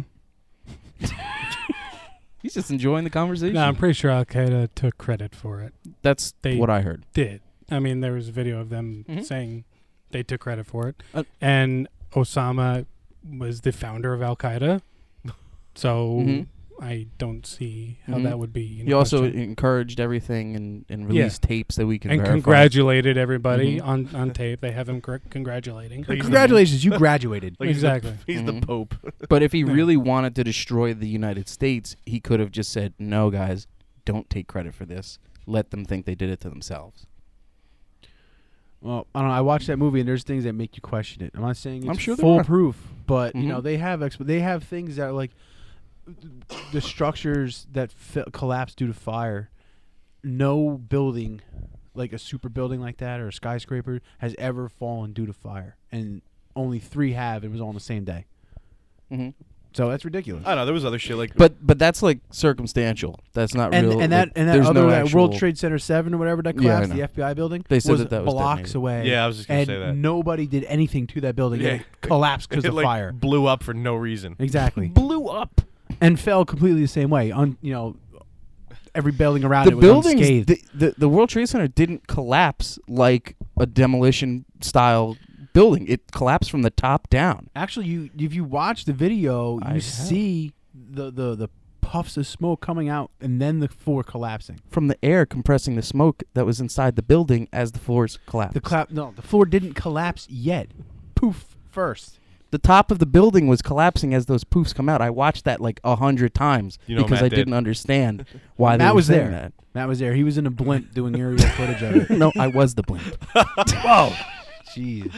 He's just enjoying the conversation. no, I'm pretty sure Al Qaeda took credit for it. That's They- what I heard. Did I mean there was a video of them Mhm. saying they took credit for it, Uh, and Osama was the founder of Al Qaeda, so Mhm. I don't see how Mhm. that would be. in He also question. encouraged everything and, and Yeah. released tapes that we can and verify. congratulated everybody Mhm. on, on tape. They have him cor- congratulating. Like he's the- Congratulations, you graduated. like he's the- Exactly. He's the, Mhm. Pope. But if he Yeah. really wanted to destroy the United States, he could have just said, "No, guys, don't take credit for this. Let them think they did it to themselves." Well, I don't know. I watched that movie, and there's things that make you question it. I'm not saying it's I'm sure there are. foolproof, but you know Mhm. they have exp- they have things that are like the structures that fi- collapse due to fire. No building, like a super building like that or a skyscraper, has ever fallen due to fire, and only three have. It was all on the same day, hmm so that's ridiculous. I don't know. There was other shit like. But but that's like circumstantial. That's not and real. and that like, and that there's other no that World actual- Trade Center seven or whatever that Yeah, I collapsed, the know. F B I building, They said was that that was blocks detonated. away. yeah, I was just gonna and say that. nobody did anything to that building. Yeah. It collapsed because it of like fire. blew up for no reason. Exactly. blew up. And fell completely the same way. On you know, every building around The it was buildings, unscathed. the, the the World Trade Center didn't collapse like a demolition style building. It collapsed from the top down. Actually, you if you watch the video, I you have. see the the the puffs of smoke coming out and then the floor collapsing. From the air compressing the smoke that was inside the building as the floors collapsed. The clap no, the floor didn't collapse yet. Poof first. The top of the building was collapsing as those poofs come out. I watched that like a hundred times You know because Matt I didn't did. understand why they Matt were was saying there. that. Matt was there. He was in a blimp doing aerial footage of it. No, I was the blimp. Whoa. Jeez.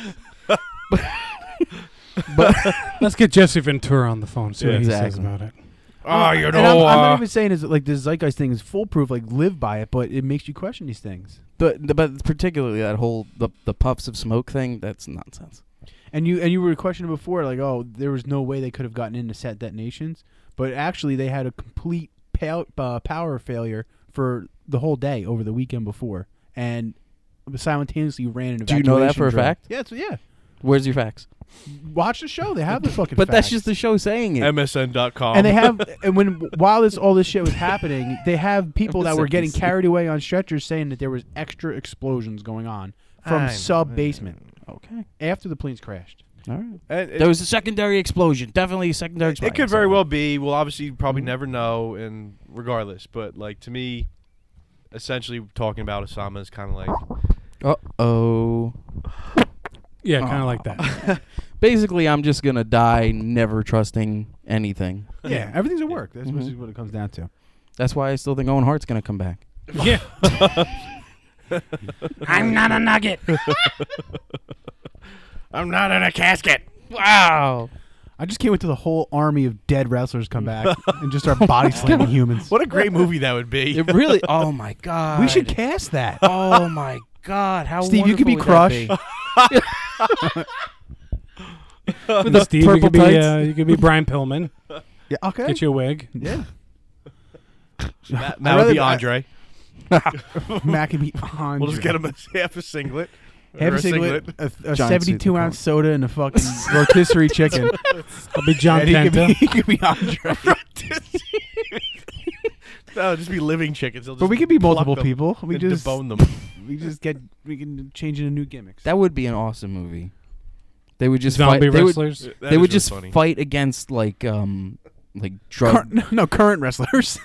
But Let's get Jesse Ventura on the phone. See Yeah, what he exactly. says about it. Oh, you And know, I'm, I'm uh, not even saying is like the zeitgeist thing is foolproof. Like live by it, but it makes you question these things. the, the but particularly that whole the, the puffs of smoke thing, that's nonsense. And you and you were questioning before, like, oh, there was no way they could have gotten into set detonations, but actually they had a complete pow- uh, power failure for the whole day over the weekend before, and simultaneously ran an Do you know that evacuation for a drill. fact? Yeah, it's, yeah. Where's your facts? Watch the show; they have the fucking. But that's facts. just the show saying it. M S N dot com. And they have, and when while this all this shit was happening, they have people that were getting M S N B C. carried away on stretchers saying that there was extra explosions going on from I- sub basement Okay. after the planes crashed. All right. And it, There was a secondary explosion. Definitely a secondary explosion. it could very well be. We'll obviously probably never know, and regardless. But like to me, essentially talking about Osama is kind of like Uh oh. Yeah, kind of like that. Basically, I'm just gonna die never trusting anything. Yeah, everything's at work. That's Mhm. basically what it comes down to. That's why I still think Owen Hart's gonna come back. Yeah. I'm not a nugget. I'm not in a casket. Wow. I just can't wait till the whole army of dead wrestlers come back and just start body slamming humans. What a great movie that would be. It really. Oh my god. We should cast that. Oh my god. How Steve, you could be wonderful would that Crush. With the Steve, you purple could be tights. uh, you could be Brian Pillman. Yeah, okay. Get you a wig. Yeah. That, I'd that would be rather- Andre. Mac can be on. We'll just get him a, half a singlet. Have Or a singlet, a, a Giant seventy-two suit, ounce soda, and a fucking rotisserie chicken. I'll be John And he could be, Kenta. he could be Andre. No, just be living chickens. They'll But just we could be pluck multiple them people. We and just debone them. we just get we can change into new gimmicks. That would be an awesome movie. They would just Zombie fight. They would, wrestlers. That they is would really just funny. fight against like um like drug. Cur- no, no, current wrestlers.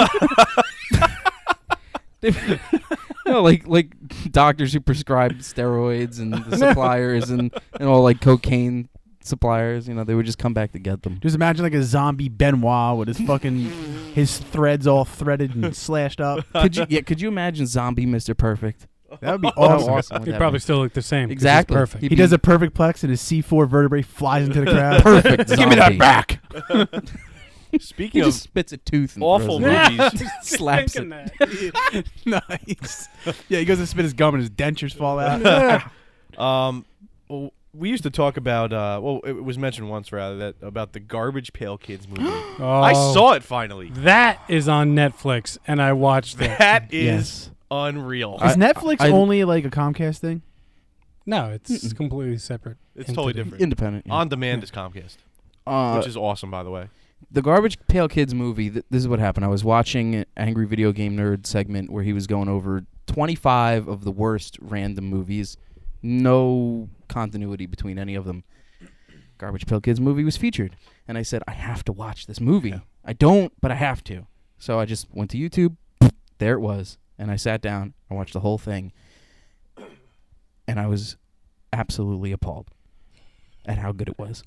No, like like doctors who prescribe steroids and the suppliers and, and all like cocaine suppliers. You know, they would just come back to get them. Just imagine like a zombie Benoit with his fucking his threads all threaded and slashed up. Could you? Yeah. Could you imagine zombie Mister Perfect? That would be How awesome. awesome would He'd that probably be? still look the same. 'cause he's Exactly. perfect. He'd He be does a perfect plex and his C four vertebrae flies into the crowd. perfect. Give me that zombie. back. He Speaking just of spits a tooth. And awful throws it. movies, Slaps it. Nice. Yeah, he goes to spit his gum and his dentures fall out. um, well, we used to talk about. Uh, well, it was mentioned once rather that about the Garbage Pail Kids movie. Oh, I saw it finally. That is on Netflix, and I watched it. That is Yes. unreal. Is I- Netflix I- only like a Comcast thing? No, it's completely separate. It's totally entity. different. Independent. yeah. On demand is Comcast, Uh, which is awesome, by the way. the Garbage Pail Kids movie, th- this is what happened. I was watching an Angry Video Game Nerd segment where he was going over twenty-five of the worst random movies. No continuity between any of them. Garbage Pail Kids movie was featured. And I said, I have to watch this movie. Yeah. I don't, but I have to. So I just went to YouTube. There it was. And I sat down. I watched the whole thing. And I was absolutely appalled at how good it was.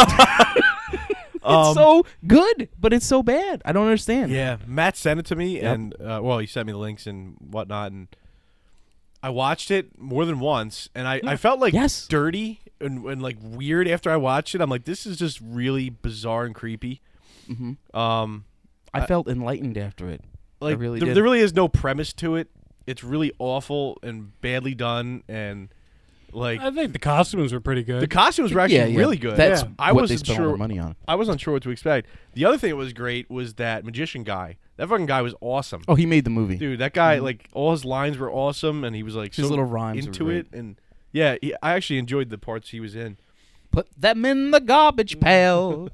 It's Um, so good, but it's so bad. I don't understand. Yeah, Matt sent it to me, Yep. and uh, well, he sent me the links and whatnot, and I watched it more than once, and I, I felt like Yes. dirty and, and like weird after I watched it. I'm like, this is just really bizarre and creepy. hmm Um, I, I- felt enlightened after it. like really there, did. there really is no premise to it. It's really awful and badly done, and like I think the costumes were pretty good. the costumes were actually yeah, yeah. really good. That's Yeah. I what wasn't they spent all sure. their money on. I was unsure what to expect. The other thing that was great was that magician guy. That fucking guy was awesome. Oh, he made the movie. Dude, that guy, like, all his lines were awesome, and he was, like, His so little rhymes were into great. it. And, yeah, he, I actually enjoyed the parts he was in. Put them in the garbage pail.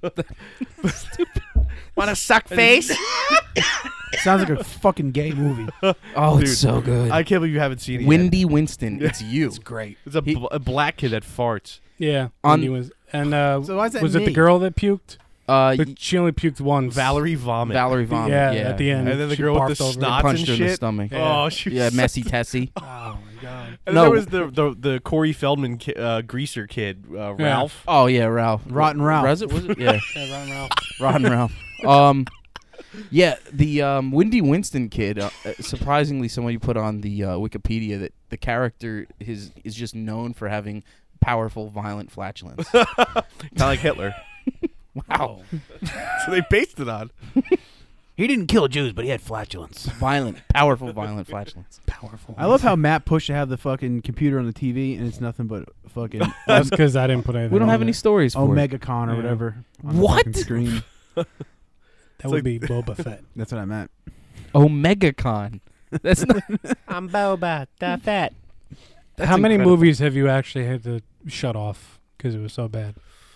Want to suck face? Sounds like a fucking gay movie. Oh, Dude, it's so good. I can't believe you haven't seen it Windy Winston, it's you. It's great. yet. It's a, he- bl- a black kid that farts. yeah, On- when he was and uh, So why is that was it the me? girl that puked? Uh, y- But she only puked once. Valerie Vomit. Valerie Vomit. Yeah, Yeah, at the end. And then the She girl with the barfed over it. snot punched and her in the shit. stomach. Oh, she was Yeah, so- messy Tessie. Oh my god. And No. there was the the, the Corey Feldman ki- uh, greaser kid, uh, Yeah. Ralph. Oh yeah, Ralph. Rotten Ralph. Was it? Was it? Yeah, Yeah, Ron Ralph. Rotten Ralph. Um, yeah, the um, Wendy Winston kid. Uh, uh, surprisingly, somebody put on the uh, Wikipedia that the character is is just known for having powerful, violent flatulence. Kind of like Hitler. Wow, So they based it on. He didn't kill Jews, but he had flatulence. violent, powerful, violent flatulence. Powerful. I love how Matt pushed to have the fucking computer on the T V, and it's nothing but fucking That's because I didn't put anything. We don't on have any it. stories for it. OmegaCon or Yeah. whatever. On the What? fucking screen. That would be Boba Fett. That's what I meant. OmegaCon. That's not. I'm Boba the Fett. That's How many incredible. movies have you actually had to shut off because it was so bad?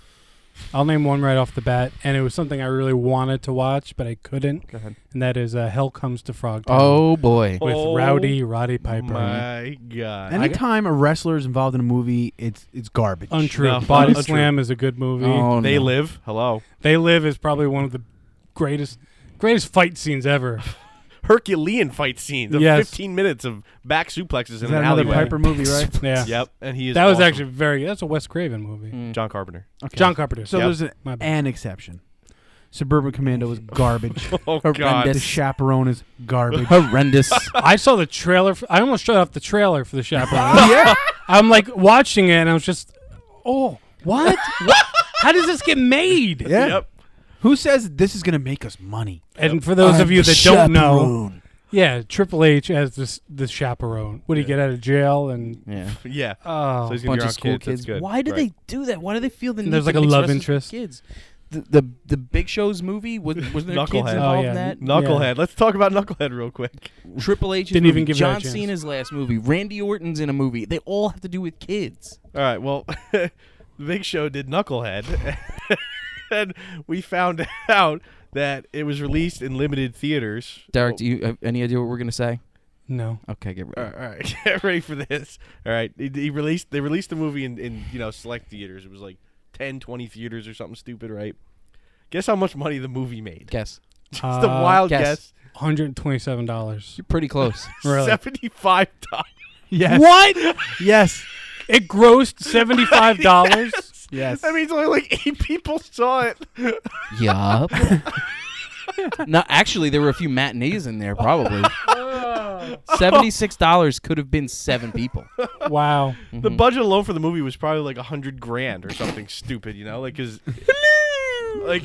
I'll name one right off the bat, and it was something I really wanted to watch, but I couldn't, Go ahead. and that is uh, Hell Comes to Frogtown. Oh boy. with Oh Rowdy Roddy Piper. My God. Anytime a wrestler is involved in a movie, it's it's garbage. Untrue. No, Body untrue. Slam is a good movie. Oh, They no. Live. Hello. They Live is probably one of the greatest greatest fight scenes ever. Herculean fight scenes of Yes. fifteen minutes of back suplexes Is in that an another alleyway. Piper movie, right? Yeah. Yep. And he is That was awesome. actually very that's a Wes Craven movie. Mm. John Carpenter. Okay. John Carpenter. So Yep. there's an, My bad. an exception. Suburban Commando was garbage. Oh Horrendous. God. The Chaperone is garbage. Horrendous. I saw the trailer. For, I almost shut off the trailer for the Chaperone. yeah. I'm like watching it, and I was just, oh, what? what? How does this get made? Yeah. Yep. Who says this is going to make us money? And for those of you that don't know, yeah, Triple H as this the chaperone. Would he get out of jail? And Yeah. Yeah. oh, So he's gonna Bunch be around of school kids. That's kids. good. Why do Right. they do that? Why do they feel the And need there's to like a mix love wrestlers with interest. Kids. The, the the Big Show's movie was was there kids Knucklehead. involved Oh, yeah. in that? Knucklehead. Let's talk about Knucklehead real quick. Triple H's Didn't movie, even give that a John chance. Cena's last movie, Randy Orton's in a movie. They all have to do with kids. All right. Well, the Big Show did Knucklehead, and we found out that it was released in limited theaters. Derek, do you have any idea what we're gonna say? no. Okay, get All ready. right, all right, get ready for this. All right, he, he released. They released the movie in, in you know select theaters. It was like ten, twenty theaters or something stupid, right? Guess how much money the movie made? Guess. Just a Uh, wild guess. guess. one hundred twenty-seven dollars. You're pretty close. Really? Seventy-five dollars. Yes. What? Yes. It grossed seventy-five dollars. Yes. That means only like eight people saw it. Yup. No, actually, there were a few matinees in there. Probably seventy-six dollars could have been seven people. Wow. The Mhm. budget alone for the movie was probably like a hundred grand or something stupid, you know, like because like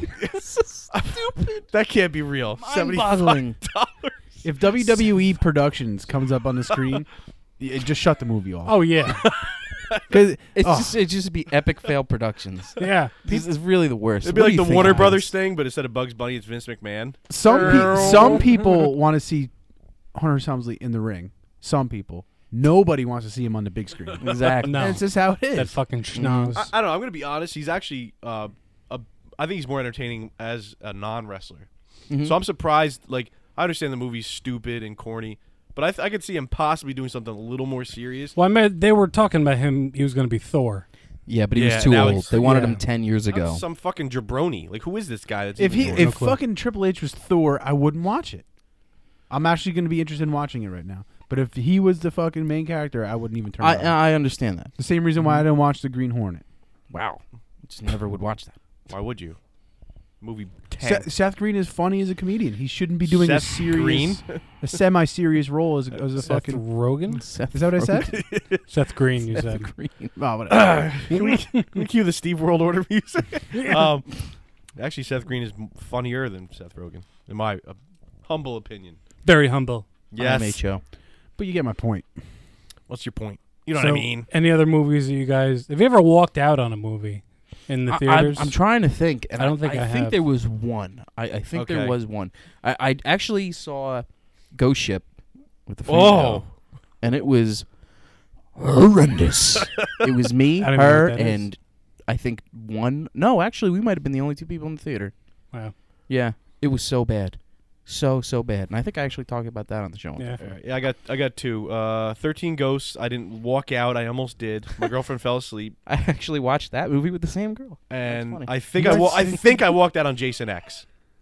stupid. That can't be real. Seventy-five Mind-boggling. dollars. If W W E Productions comes up on the screen, y- just shut the movie off. Oh yeah. Because It's oh, just it just be Epic Fail Productions. Yeah. This is really the worst. It'd be What like do you the think, Warner guys? Brothers thing, but instead of Bugs Bunny, it's Vince McMahon. some pe- some people want to see Hunter Helmsley in the ring. Some people. Nobody wants to see him on the big screen. Exactly. No. That's just how it That is. fucking schnoz. I, I don't know. I'm gonna be honest. He's actually, uh, a, I think he's more entertaining as a non-wrestler. Mhm. So I'm surprised. Like, I understand the movie's stupid and corny, but I, th- I could see him possibly doing something a little more serious. Well, I mean, they were talking about him. He was going to be Thor. Yeah, but he Yeah, was too now old. he's- They wanted yeah. him ten years That was ago. some fucking jabroni. Like, who is this guy? That's If even he doing if No clue. fucking Triple H was Thor, I wouldn't watch it. I'm actually going to be interested in watching it right now. But if he was the fucking main character, I wouldn't even turn I it on. I understand that. The same reason why I didn't watch the Green Hornet. Wow. Just never would watch that. Why would you? Movie ten. Seth, Seth Green is funny as a comedian. He shouldn't be doing a Seth serious, Green? a semi-serious role as a, as a Seth fucking. Rogen? Seth Is that what I said? Seth Green, you Seth said. Green. Oh, whatever. can, we, can we cue the Steve World Order music? um, actually, Seth Green is m- funnier than Seth Rogen, in my uh, humble opinion. Very humble. I M H O. But you get my point. What's your point? You know So, what I mean? Any other movies that you guys have you ever walked out on a movie in the I- theaters? I'm, I'm trying to think. And I don't think I think have. there was one. I, I think there Okay. was one. I, I actually saw Ghost Ship with the Oh. female, and it was horrendous. It was me, I don't even know her, what that is. and I think one. No, actually, we might have been the only two people in the theater. Wow. Yeah, it was so bad. So so bad. And I think I actually talked about that on the show. Yeah. All right, yeah, I got I got two. Uh, Thirteen Ghosts. I didn't walk out. I almost did. My girlfriend fell asleep, I actually watched that movie with the same girl. and funny. I think I wa- I think I walked out on Jason X.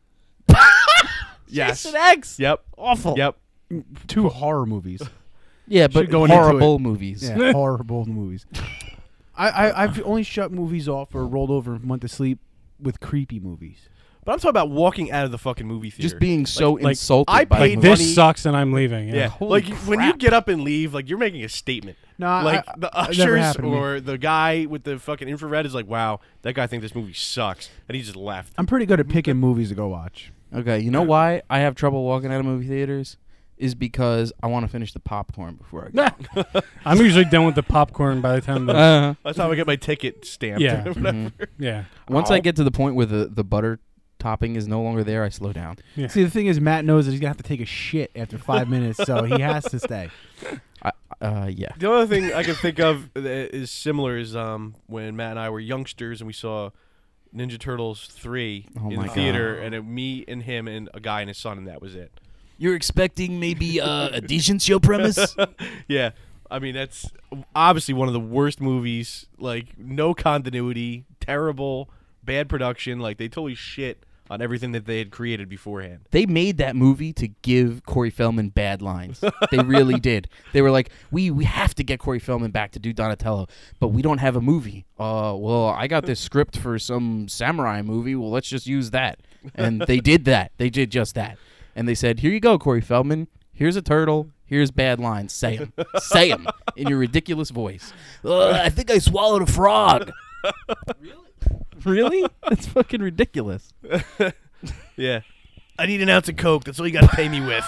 Yes. Jason X. Yep. Awful. Yep. Two horror movies. Yeah, but go into horrible it. movies. Yeah, horrible movies. I, I I've only shut movies off or rolled over and went to sleep with creepy movies. But I'm talking about walking out of the fucking movie theater. Just being so like, insulted. I by paid the movie. This money- sucks and I'm leaving. Yeah. Yeah, Holy like when you crap. get up and leave, like you're making a statement. No, I- like I- the it never ushers happened to me. or the guy with the fucking infrared is like, "Wow, that guy thinks this movie sucks," and he just left. I'm pretty good at picking movies to go watch. Okay, you know why I have trouble walking out of movie theaters? Is because I want to finish the popcorn before I go. I'm usually done with the popcorn by the time the uh, That's how I get my ticket stamped. Yeah. or whatever. mhm. yeah. Once Ow. I get to the point where the, the butter topping is no longer there, I slow down. Yeah. See, the thing is, Matt knows that he's gonna have to take a shit after five minutes, so he has to stay. I, uh, yeah. The other thing I can think of that is similar is um, when Matt and I were youngsters and we saw Ninja Turtles three Oh in my the God. theater, and it, me and him and a guy and his son, and that was it. You're expecting maybe uh, a decent show premise? Yeah, I mean that's obviously one of the worst movies. Like no continuity, terrible, bad production. Like they totally shit on everything that they had created beforehand. They made that movie to give Corey Feldman bad lines. They really did. They were like, we we have to get Corey Feldman back to do Donatello, but we don't have a movie. Uh, well, I got this script for some samurai movie. Well, let's just use that. And they did that. They did just that. And they said, here you go, Corey Feldman. Here's a turtle. Here's bad lines. Say them. Say them in your ridiculous voice. Uh, I think I swallowed a frog. Really? Really? That's fucking ridiculous. Yeah, I need an ounce of Coke. That's all you got to pay me with.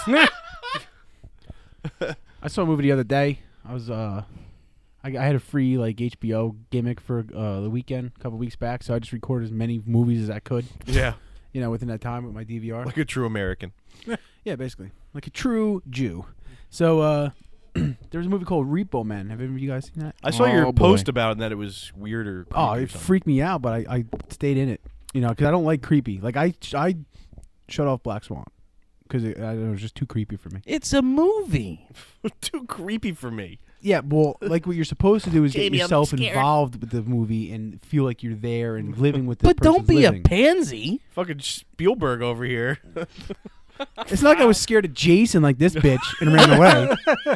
I saw a movie the other day. I was uh, I, I had a free like H B O gimmick for uh the weekend a couple weeks back, so I just recorded as many movies as I could. Yeah, You know, within that time with my D V R. like a true American. Yeah, basically, like a true Jew. So uh, there was a movie called Repo Man. Have any of you guys seen that? I saw Oh, your boy. post about it and that it was weird or creepy Oh, or it something. freaked me out, but I, I stayed in it. You know, because I don't like creepy. Like I I shut off Black Swan because it, I- it was just too creepy for me. It's a movie. Too creepy for me. Yeah, well, like what you're supposed to do is Jamie, get I'm yourself scared. involved with the movie and feel like you're there and living with this But don't person's be living. a pansy. Fucking Spielberg over here. It's not like I was scared of Jason like this bitch and ran away.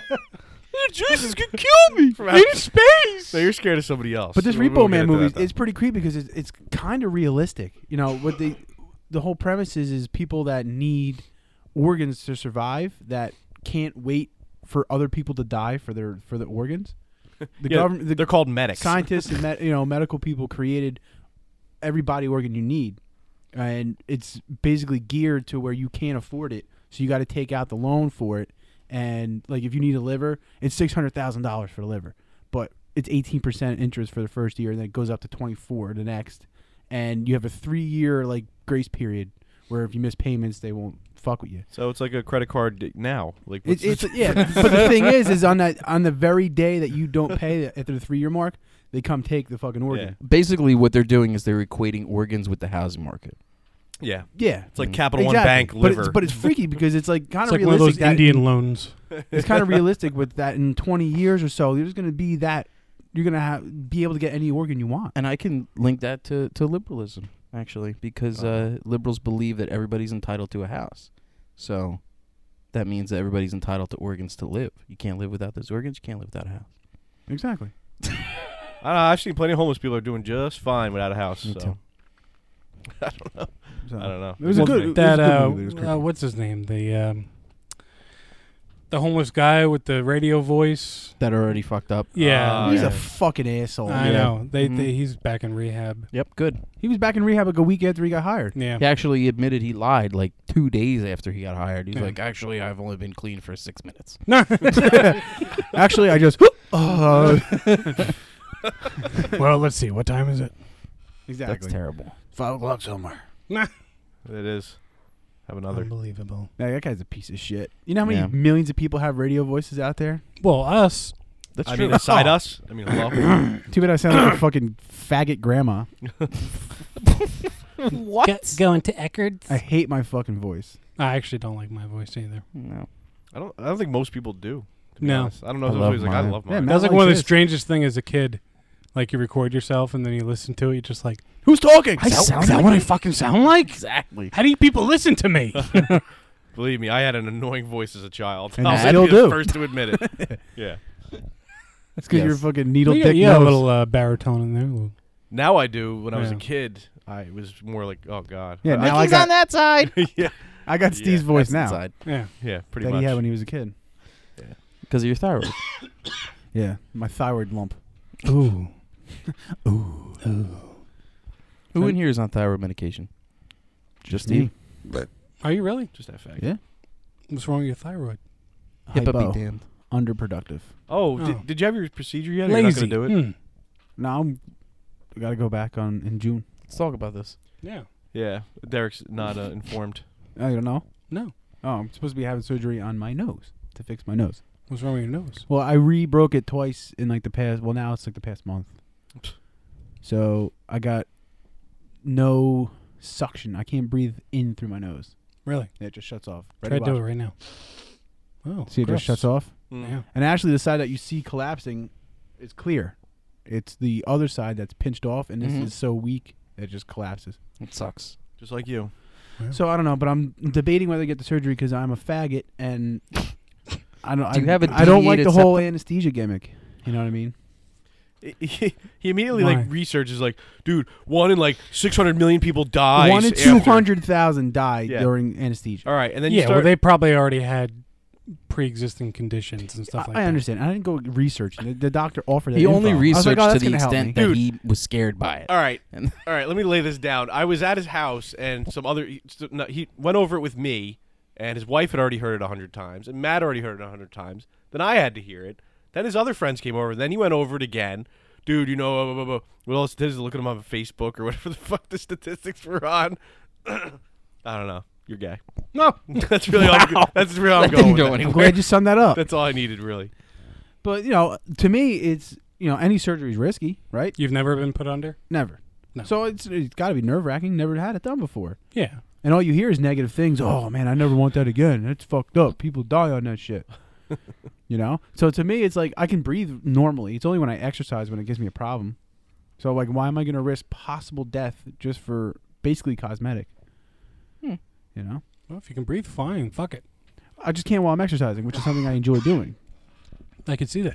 Jesus could kill me from outer space. No, you're scared of somebody else. But this We'll- Repo we'll Man get into movie, that, it's pretty creepy because it's, it's kind of realistic. You know, what the the whole premise is is people that need organs to survive that can't wait for other people to die for their for the organs. The Yeah, government, the they're called medics. scientists and med, you know medical people created every body organ you need, and it's basically geared to where you can't afford it, so you got to take out the loan for it. And like if you need a liver, it's six hundred thousand dollars for the liver, but it's eighteen percent interest for the first year, and then it goes up to twenty four the next, and you have a three year like grace period where if you miss payments, they won't fuck with you. So it's like a credit card d- now. Like It's, what's it's this- yeah, but the thing is, is on that on the very day that you don't pay after the three year mark, they come take the fucking organ. Basically, what they're doing is they're equating organs with the housing market. yeah. Yeah, It's like Mm. Capital exactly. One Bank but liver. It's, but it's freaky because it's like kind It's of like one of realistic. those that Indian loans. It's kind of realistic with that in twenty years or so, there's going to be that you're going to have be able to get any organ you want. And I can link that to, to liberalism, actually, because uh, liberals believe that everybody's entitled to a house. So that means that everybody's entitled to organs to live. You can't live without those organs. You can't live without a house. Exactly. I don't know, I've seen plenty of homeless people are doing just fine without a house. Me so too. I don't know. So, I don't know. It was a Well, good. It was that a good uh, movie. It was creepy. uh, what's his name? The um, the homeless guy with the radio voice. That already fucked up. Yeah, Oh, He's yeah. a fucking asshole. I Yeah. know. They, Mhm. they he's back in rehab. Yep, good. He was back in rehab like a week after he got hired. Yeah. He actually admitted he lied like two days after he got hired. He's Yeah. like, actually, I've only been clean for six minutes. Actually, I just. uh, Well, let's see. What time is it? exactly. That's terrible. Five o'clock somewhere. It is. Have another. Unbelievable. Yeah, that guy's a piece of shit. You know how many Yeah. millions of people have radio voices out there? Well, us. That's I true. mean, aside us. I mean, hello. Too bad I sound like a fucking faggot grandma. What? Get, going to Eckerd's. I hate my fucking voice. I actually don't like my voice either. No. I don't. I don't think most people do. To be No. honest. I don't know I if love somebody's like, I mine. love Yeah, mine. Matt That was like likes one of the his. strangest thing as a kid. Like you record yourself and then you listen to it. You're just like, Who's talking? I sound is that what I fucking sound like? Exactly. How do you people listen to me? Believe me, I had an annoying voice as a child. And I'll you still be the do. first to admit it. Yeah. That's because Yes. you're fucking needle you dick you got a nose. little uh, baritone in there. a little- Now I do. When I was Yeah. a kid, I was more like, oh god. Yeah, I- now I got that side. yeah. I got Steve's Yeah, voice That's now inside. Yeah. Yeah. Pretty that much. he had when he was a kid. Because of your thyroid. Yeah, my thyroid lump. Ooh. Ooh, Who in here is on thyroid medication? just Steve? me. Are you really? Just that fact. Yeah. What's wrong with your thyroid? Hippo Hypo. be damned. Underproductive. Oh, Oh. Did, did you have your procedure yet? Or Lazy. You're not gonna do it. Hmm. Now I'm. I gotta go back on in June. Let's talk about this. Yeah. Yeah. Derek's not uh, informed. I don't know. No. Oh, I'm supposed to be having surgery on my nose to fix my nose. What's wrong with your nose? Well, I re-broke it twice in like the past. Well, now it's like the past month. So I got no suction. I can't breathe in through my nose. Really? It just shuts off. Try Ready to to do it watch? right now. Oh. See, it gross. just shuts off. Mm. Yeah. And actually, the side that you see collapsing is clear. It's the other side that's pinched off, and this Mhm. is so weak that it just collapses. It sucks. Just like you. Yeah. So I don't know, but I'm debating whether to get the surgery because I'm a faggot, and I don't. Do you I, have a I don't like the deviated whole septum? anesthesia gimmick. You know what I mean? He he immediately Why? like researches like, dude, one in like six hundred million people dies. One in after- two hundred thousand died Yeah. during anesthesia. All right, and then you Yeah, well, start. they probably already had pre-existing conditions and stuff I, like I that. understand. I didn't go researching. The, the doctor offered that. He only info. I was like, researched oh, to that's the gonna help extent me. that Dude. he was scared by it. all right, And all right. Let me lay this down. I was at his house, and some other he, no, he went over it with me, and his wife had already heard it a hundred times, and Matt already heard it a hundred times. Then I had to hear it. Then his other friends came over. Then he went over it again. Dude, you know, uh, uh, uh, what else did is look at him on Facebook or whatever the fuck the statistics were on. I don't know. You're gay. No. That's really all. I'm, that's really all I'm That going didn't with go that. I'm anywhere. glad you summed that up. That's all I needed, really. But you know, to me, it's you know, any surgery is risky, right? You've never been put under? Never. No. So it's it's got to be nerve wracking. Never had it done before, Yeah. and all you hear is negative things. Oh man, I never want that again. It's fucked up. People die on that shit. You know. So to me, it's like I can breathe normally. It's only when I exercise when it gives me a problem. So like, why am I going to risk possible death just for basically cosmetic? Hmm. You know. Well, if you can breathe, fine. Fuck it. I just can't while I'm exercising, which is something I enjoy doing. I can see that.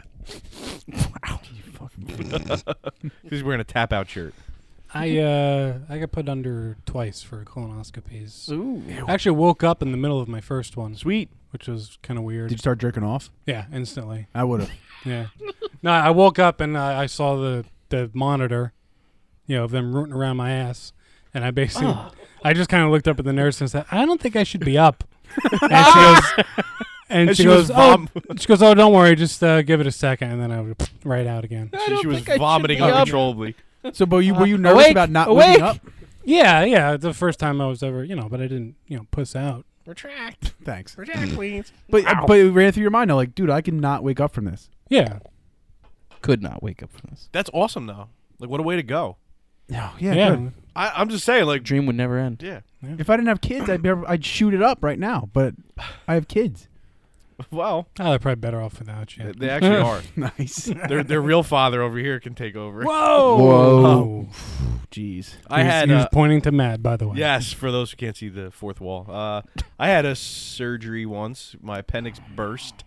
Because he's wearing a tap out shirt. I uh I got put under twice for colonoscopies. Ooh. I actually woke up in the middle of my first one, Sweet. which was kind of weird. Did you start jerking off? Yeah, instantly. I would have. Yeah. No, I woke up and I, I saw the the monitor, you know, of them rooting around my ass, and I basically, I just kind of looked up at the nurse and said, "I don't think I should be up." And she goes, and, And she, she was goes, vom- "Oh," she goes, "Oh, don't worry, just uh, give it a second," and then I would right out again. She, she was vomiting uncontrollably. So, but you were you nervous awake, about not awake. waking up? Yeah, yeah, it's the first time I was ever, you know, but I didn't, you know, puss out. Retract. Thanks. Retract, please. But but it ran through your mind, though, like, dude, I cannot wake up from this. Yeah, Could not wake up from this. That's awesome, though. Like, what a way to go. No, yeah. yeah. good. I, I'm just saying, like, Dream would never end. yeah. If I didn't have kids, I'd be, I'd shoot it up right now. But I have kids. Well, Oh, they're probably better off without they, you. they actually are. Nice. Their their real father over here can take over. Whoa! Whoa. Jeez. I He was- had he was uh, pointing to Matt, by the way. yes. For those who can't see the fourth wall, uh, I had a surgery once. My appendix burst,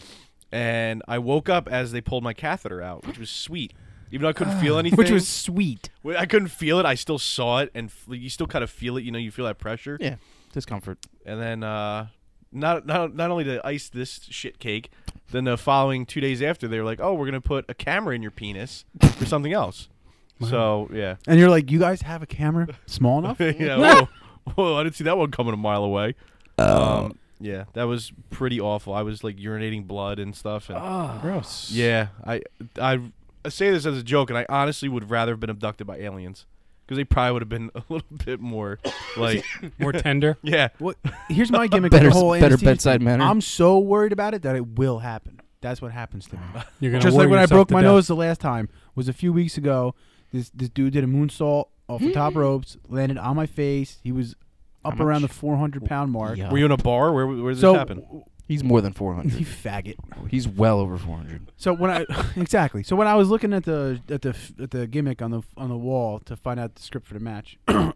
and I woke up as they pulled my catheter out, which was sweet. Even though I couldn't feel anything, Which was sweet. Well, I couldn't feel it. I still saw it, and f- you still kind of feel it. You know, you feel that pressure. Yeah. Discomfort. And then uh, not not not only to ice this shit cake, then the following two days after, they were like, "Oh, we're gonna put a camera in your penis for something else." So yeah, And you're like, you guys have a camera small enough? yeah. Whoa, whoa, I didn't see that one coming a mile away. Um, yeah, that was pretty awful. I was like urinating blood and stuff. And Oh, gross. yeah, I I I say this as a joke, and I honestly would rather have been abducted by aliens because they probably would have been a little bit more like More tender. yeah. What? Here's my gimmick Better- with the whole better anesthesia bedside thing. manner. I'm so worried about it that it will happen. That's what happens to me. You're gonna Just worry like when I yourself broke to my death. nose the last time was a few weeks ago. This this dude did a moonsault off the top ropes, landed on my face. He was up How around much? the four hundred pound mark. Yeah. Were you in a bar? Where where did So this happen? He's more than four you hundred. faggot. He's well over four hundred. So when I exactly, so when I was looking at the at the at the gimmick on the on the wall to find out the script for the match,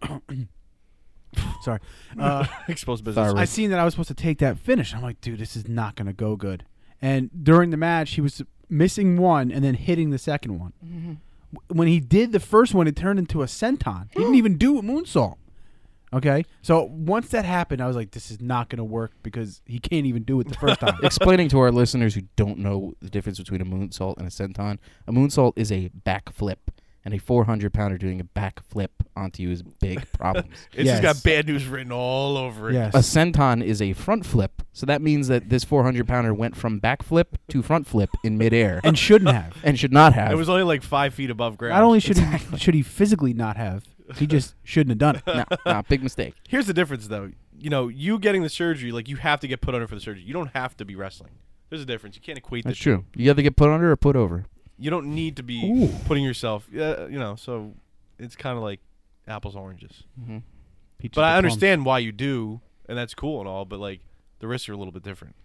sorry, uh, Exposed business. Sorry. I seen that I was supposed to take that finish. I'm like, dude, this is not gonna go good. And during the match, he was missing one and then hitting the second one. W- When he did the first one, it turned into a senton. He didn't even do a moonsault. Okay, so once that happened, I was like, this is not gonna work because he can't even do it the first time. Explaining to our listeners who don't know the difference between a moonsault and a senton, a moonsault is a back flip, and a four hundred pounder doing a back flip onto you is big problems. It's Yes. just got bad news written all over it. Yes. A senton is a front flip, so that means that this four hundred pounder went from back flip to front flip in midair, and shouldn't have. and should not have. It was only like five feet above ground. Not only should he should he physically not have, he just shouldn't have done it. no, no, big mistake. Here's the difference, though. You know, you getting the surgery, like you have to get put under for the surgery. You don't have to be wrestling. There's a difference. You can't equate That's the two. true. You either get put under or put over. You don't need to be Ooh. putting yourself. Uh, you know, so it's kind of like apples oranges. Mm-hmm. Peaches But to I plums. understand why you do, and that's cool and all. But like the risks are a little bit different.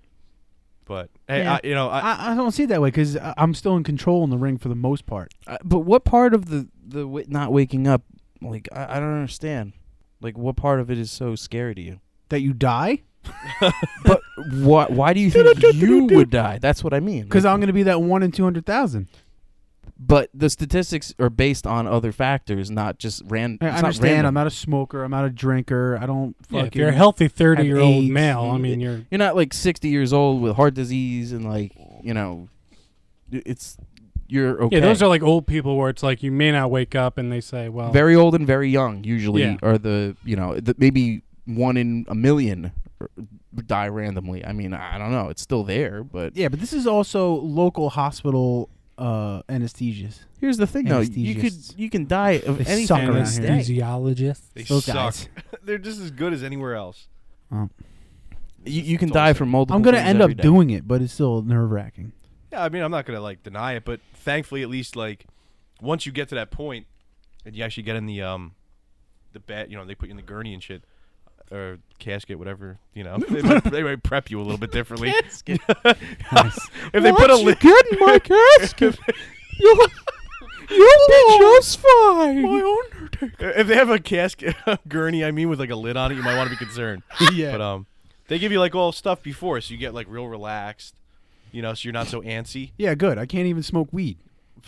But hey, Yeah. I, you know, I, I, I don't see it that way because I'm still in control in the ring for the most part. Uh, but what part of the the w- not waking up, like I, I don't understand. Like what part of it is so scary to you? That you die But why why do you think you would die? That's what I mean. because Like, I'm going to be that one in two hundred thousand. but the statistics are based on other factors, not just ran. I it's not understand. random. I'm not a smoker. I'm not a drinker. I don't. Yeah, if fucking you're a healthy thirty have year old AIDS. male, I Mm, mean, you're You're not like sixty years old with heart disease and like you know, it's you're okay. yeah. Those are like old people where it's like you may not wake up, and they say, well, very old and very young. Usually, Yeah. are the you know the, maybe one in a million r- die randomly. I mean, I don't know. It's still there, but Yeah, but this is also local hospital uh, anesthesias. here's the thing, though. You could Anesthesists. you can die of They anything suck in around this here. day. anesthesiologists. they those suck. guys. They're just as good as anywhere else. Um, You, you can It's all die the from same. multiple. I'm going to things end up every day. doing it, but it's still nerve wracking. Yeah, I mean, I'm not gonna like deny it, but thankfully, at least like once you get to that point, and you actually get in the um the bed, you know, they put you in the gurney and shit, or casket, whatever, you know, they, might, they might prep you a little bit differently. Nice. If they put a li- get in my casket, you'll you'll be just fine. if they have a casket gurney, I mean, with like a lid on it, you might want to be concerned. Yeah. But um, they give you like all stuff before, so you get like real relaxed, you know, so you're not so antsy. Yeah, good. I can't even smoke weed.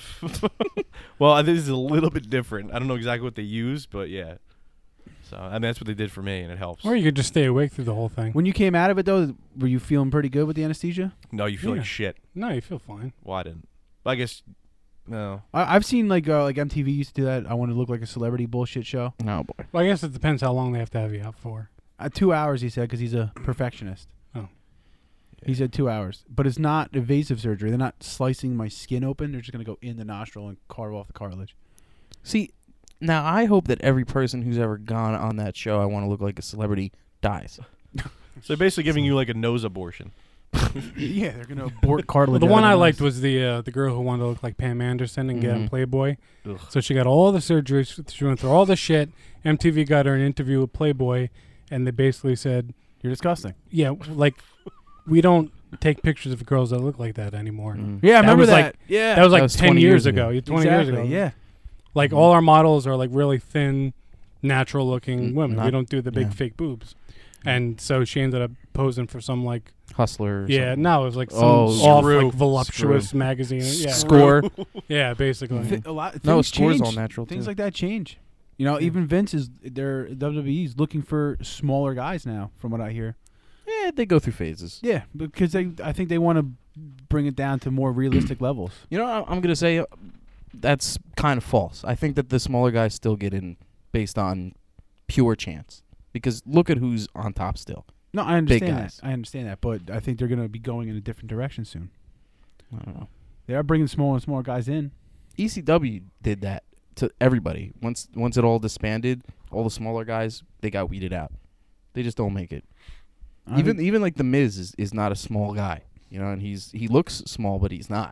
Well, I think this is a little bit different. I don't know exactly what they use, but yeah. So I mean, that's what they did for me, and it helps. Or you could just stay awake through the whole thing. When you came out of it, though, were you feeling pretty good with the anesthesia? No, you feel Yeah. like shit. No, you feel fine. Well, I didn't. But I guess no. I, I've seen like uh, like M T V used to do that. I want to look like a celebrity bullshit show. No boy. Well, I guess it depends how long they have to have you out for. Uh, two hours, he said, because he's a perfectionist. Oh. He said two hours, but it's not invasive surgery. They're not slicing my skin open. They're just gonna go in the nostril and carve off the cartilage. See, now I hope that every person who's ever gone on that show, I want to look like a celebrity, dies. So they're basically giving you like a nose abortion. Yeah, they're gonna abort Well, cartilage. the out one of I the liked nose. was the uh, the girl who wanted to look like Pam Anderson and get on Mhm. Playboy. Ugh. So she got all the surgeries. She went through all the shit. M T V got her an interview with Playboy, and they basically said, You're disgusting. "Yeah, like we don't take pictures of girls that look like that anymore." Mm. Yeah, I That remember was that. like- yeah, That was like was ten twenty years years ago. ago. Yeah, Twenty exactly, years ago. Yeah. Like all our models are like really thin, natural looking Mm, women. we not- don't do the big yeah. fake boobs. And so she ended up posing for some like Hustler. or yeah something. no it was like some Oh, off Screw. like voluptuous magazine yeah Score. yeah basically Th- a lot. No, things Score's change. all natural Things too. like that change. You know, Yeah. even Vince is their W W E's looking for smaller guys now, from what I hear. Yeah, they go through phases. Yeah, because they, I think they want to bring it down to more realistic levels. You know, I- I'm gonna say uh, that's kind of false. I think that the smaller guys still get in based on pure chance. Because look at who's on top still. No, I understand guys. that. I understand that, but I think they're going to be going in a different direction soon. I don't know. They are bringing smaller and smaller guys in. E C W did that to everybody. Once once it all disbanded, all the smaller guys they got weeded out. They just don't make it. I even think- even like the Miz is, is not a small guy, you know, and he's he looks small, but he's not.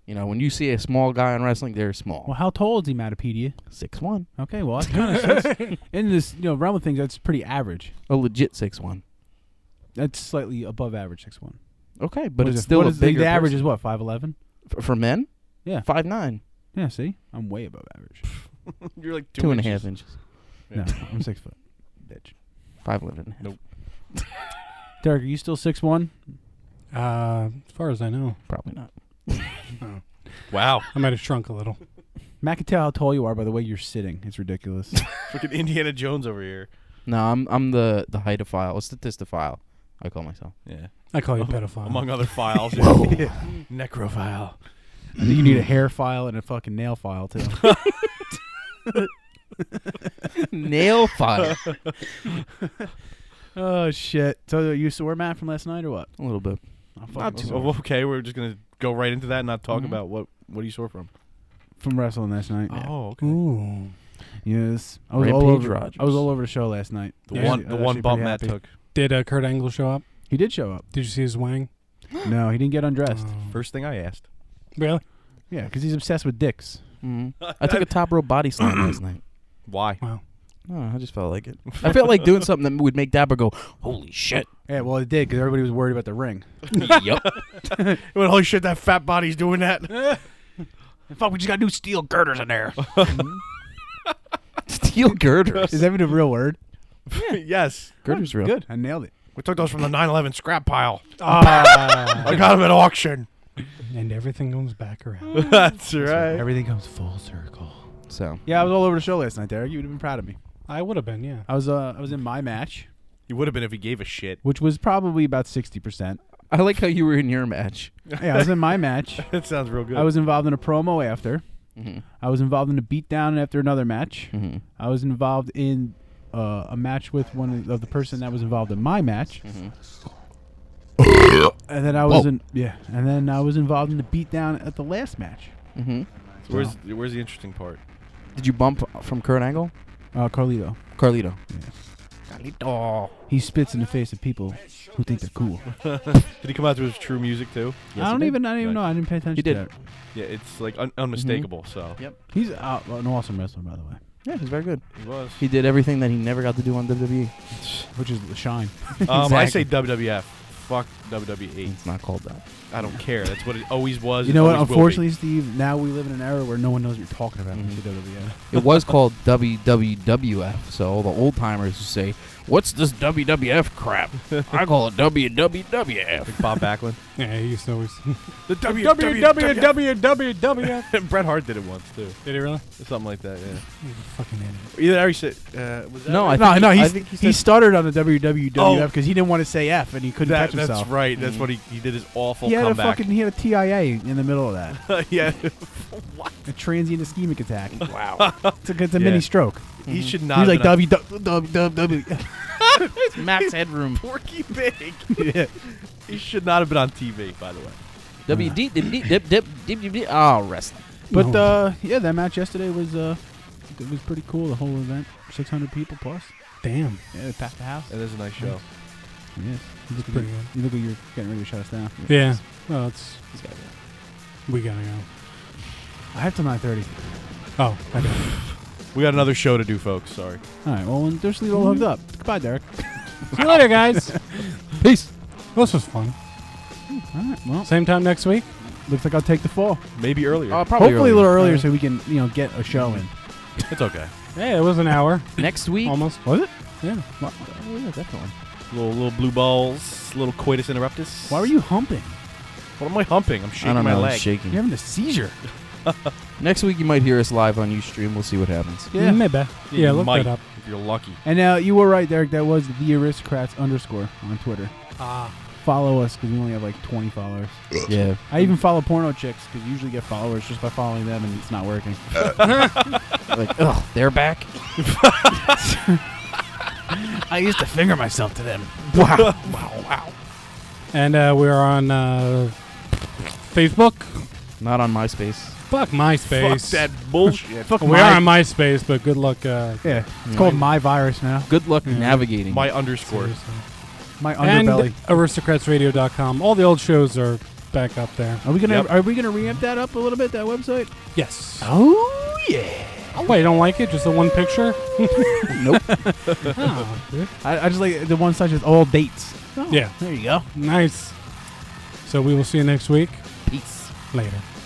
You know, when you see a small guy in wrestling, they're small. Well, how tall is he, Matapedia? six one. Okay, well, that's kind of in this you know realm of things. That's pretty average. A legit six one. That's slightly above average six one. Okay, but What it's is it- still what a is the, bigger the average person. is what five eleven. F- for men. Yeah, five nine. yeah. See, I'm way above average. You're like two, Two and a inches. half inches. No, I'm six foot. Bitch. Five eleven. Nope. Derek, are you still six one? Uh, as far as I know, Probably not. Wow. I might have shrunk a little. Matt can tell how tall you are by the way you're sitting. It's ridiculous. Freaking Indiana Jones over here. No, I'm I'm the the heightophile, a statistophile. I call myself. Yeah. I call you pedophile. Among other files. Necrophile. I think you need a hair file and a fucking nail file too. Nail file. Oh shit! So you sore Matt from last night or what? A little bit. I'm fucking Not too. sore. Oh, okay, we're just gonna go right into that and not talk Mhm. about what what are you sore from. From wrestling last night. Oh, okay. Ooh. Yes, I was all Rampage over. Rogers. I was all over the show last night. The Yeah. one I the was one actually bump pretty Matt happy. took. Did uh, Kurt Angle show up? He did show up. Did you see his wang? No, he didn't get undressed. Oh. First thing I asked. Really? Yeah, because he's obsessed with dicks. hmm I took a top rope body slam last night. Why? Wow. Oh, I just felt like it. I felt like doing something that would make Dapper go, "Holy shit!" Yeah, well, it did because everybody was worried about the ring. Yup. Well, holy shit, that fat body's doing that. Fuck, we just got new steel girders in there. Steel girders. Is that even a real word? Yes. Girders real. Good, I nailed it. We took those from the nine eleven scrap pile. Ah. I got them at auction. And everything comes back around. That's right. Everything comes full circle. So Yeah, I was all over the show last night, Derek. You would have been proud of me. I would have been, yeah. I was uh, I was in my match, He would have been if he gave a shit. which was probably about sixty percent. I like how you were in your match. Yeah, I was in my match. That sounds real good. I was involved in a promo after. Mm-hmm. I was involved in a beatdown after another match. Mm-hmm. I was involved in uh, a match with one of the person that was involved in my match. Mm-hmm. And then I was Whoa. in yeah, and then I was involved in the beatdown at the last match. Mm-hmm. So where's where's the interesting part? Did you bump from Kurt Angle? Uh, Carlito. Carlito. Oh. He spits in the face of people who think they're cool. Did he come out to his true music too? I don't even I don't even know. I didn't pay attention He to did. that. Yeah, it's like un- unmistakable. So Yep. He's uh, an awesome wrestler, by the way. Yeah, he's very good. he was. He did everything that he never got to do on W W E. Which is the shine. Um, I Exactly. say W W F. Fuck W W E. It's not called that. I don't care. That's what it always was. You it know what? always will be. Unfortunately, Steve, now we live in an era where no one knows what you're talking about. Mhm. With the W W F. It was called W W F, so all the old timers say, "What's this W W F crap?" I call it W W W F. Like Bob Backlund. Yeah, he used to always. The W W W W W W. Bret Hart did it once too. Did he really? Something like that. Yeah. He's a fucking idiot. Either Harry said. Uh, was that No, right? I No, think no, he- he's, I think he, he said- started on the W W W F Oh. because he didn't want to say F and he couldn't That, catch himself. that's right. That's Mhm. what he he did his awful He had comeback. a fucking he had a T I A in the middle of that, yeah. a transient ischemic attack. Wow. It's a, it's a Yeah. mini stroke. He should not. He's have like been W W W W. Max Headroom. a Porky Pig. Yeah. He should not have been on T V. By the way. W D dip dip dip dip dip dip. Oh, wrestling. But No. uh, yeah, that match yesterday was uh, it was pretty cool. The whole event, six hundred people plus. Damn. Yeah, they packed the house. It is a nice show. Yeah, you look, pretty like, good. you look like you're getting ready to shut us down. Yeah. Well, it's. He's got it. We gotta go. I have till nine thirty. Oh, I do. We got another show to do, folks. Sorry. All right, well, then just leave it all hooked up. Goodbye, Derek. See you later, guys. Peace. This was fun. All right, well, Same time next week. looks like I'll take the fall. Maybe earlier. Uh, probably Hopefully earlier. a little earlier Uh, so we can, you know, get a show in. It's okay. Hey, it was an hour Next week. almost. Was it? Yeah. Oh, yeah, definitely. Little little blue balls. Little coitus interruptus. Why were you humping? What am I humping? I'm I shaking don't my know. leg. I'm shaking. You're having a seizure. Next week you might hear us live on Ustream. We'll see what happens. Yeah. Maybe. You Yeah, look might, that up. if you're lucky. And uh, you were right, Derek. That was the aristocrats underscore on Twitter. Ah. Follow us because we only have like twenty followers. Yeah. I even follow porno chicks because you usually get followers just by following them, and it's not working. Like, ugh, they're back. I used to finger myself to them. Wow. Wow, wow. And uh, we're on uh, Facebook. Not on MySpace. Fuck MySpace. Fuck that bullshit. Fuck We my, are on MySpace, but good luck. Uh, Yeah, it's Mm. called My Virus now. Good luck Yeah. navigating. My underscore. seriously. My And underbelly. aristocrats radio dot com. All the old shows are back up there. Are we gonna Yep. Are we gonna reamp that up a little bit? That website? Yes. Oh yeah. Wait, you don't like it? Just the one picture? Nope. Oh, good. I, I just like the one site with all dates. Oh, Yeah. There you go. Nice. So we will see you next week. Peace. Later.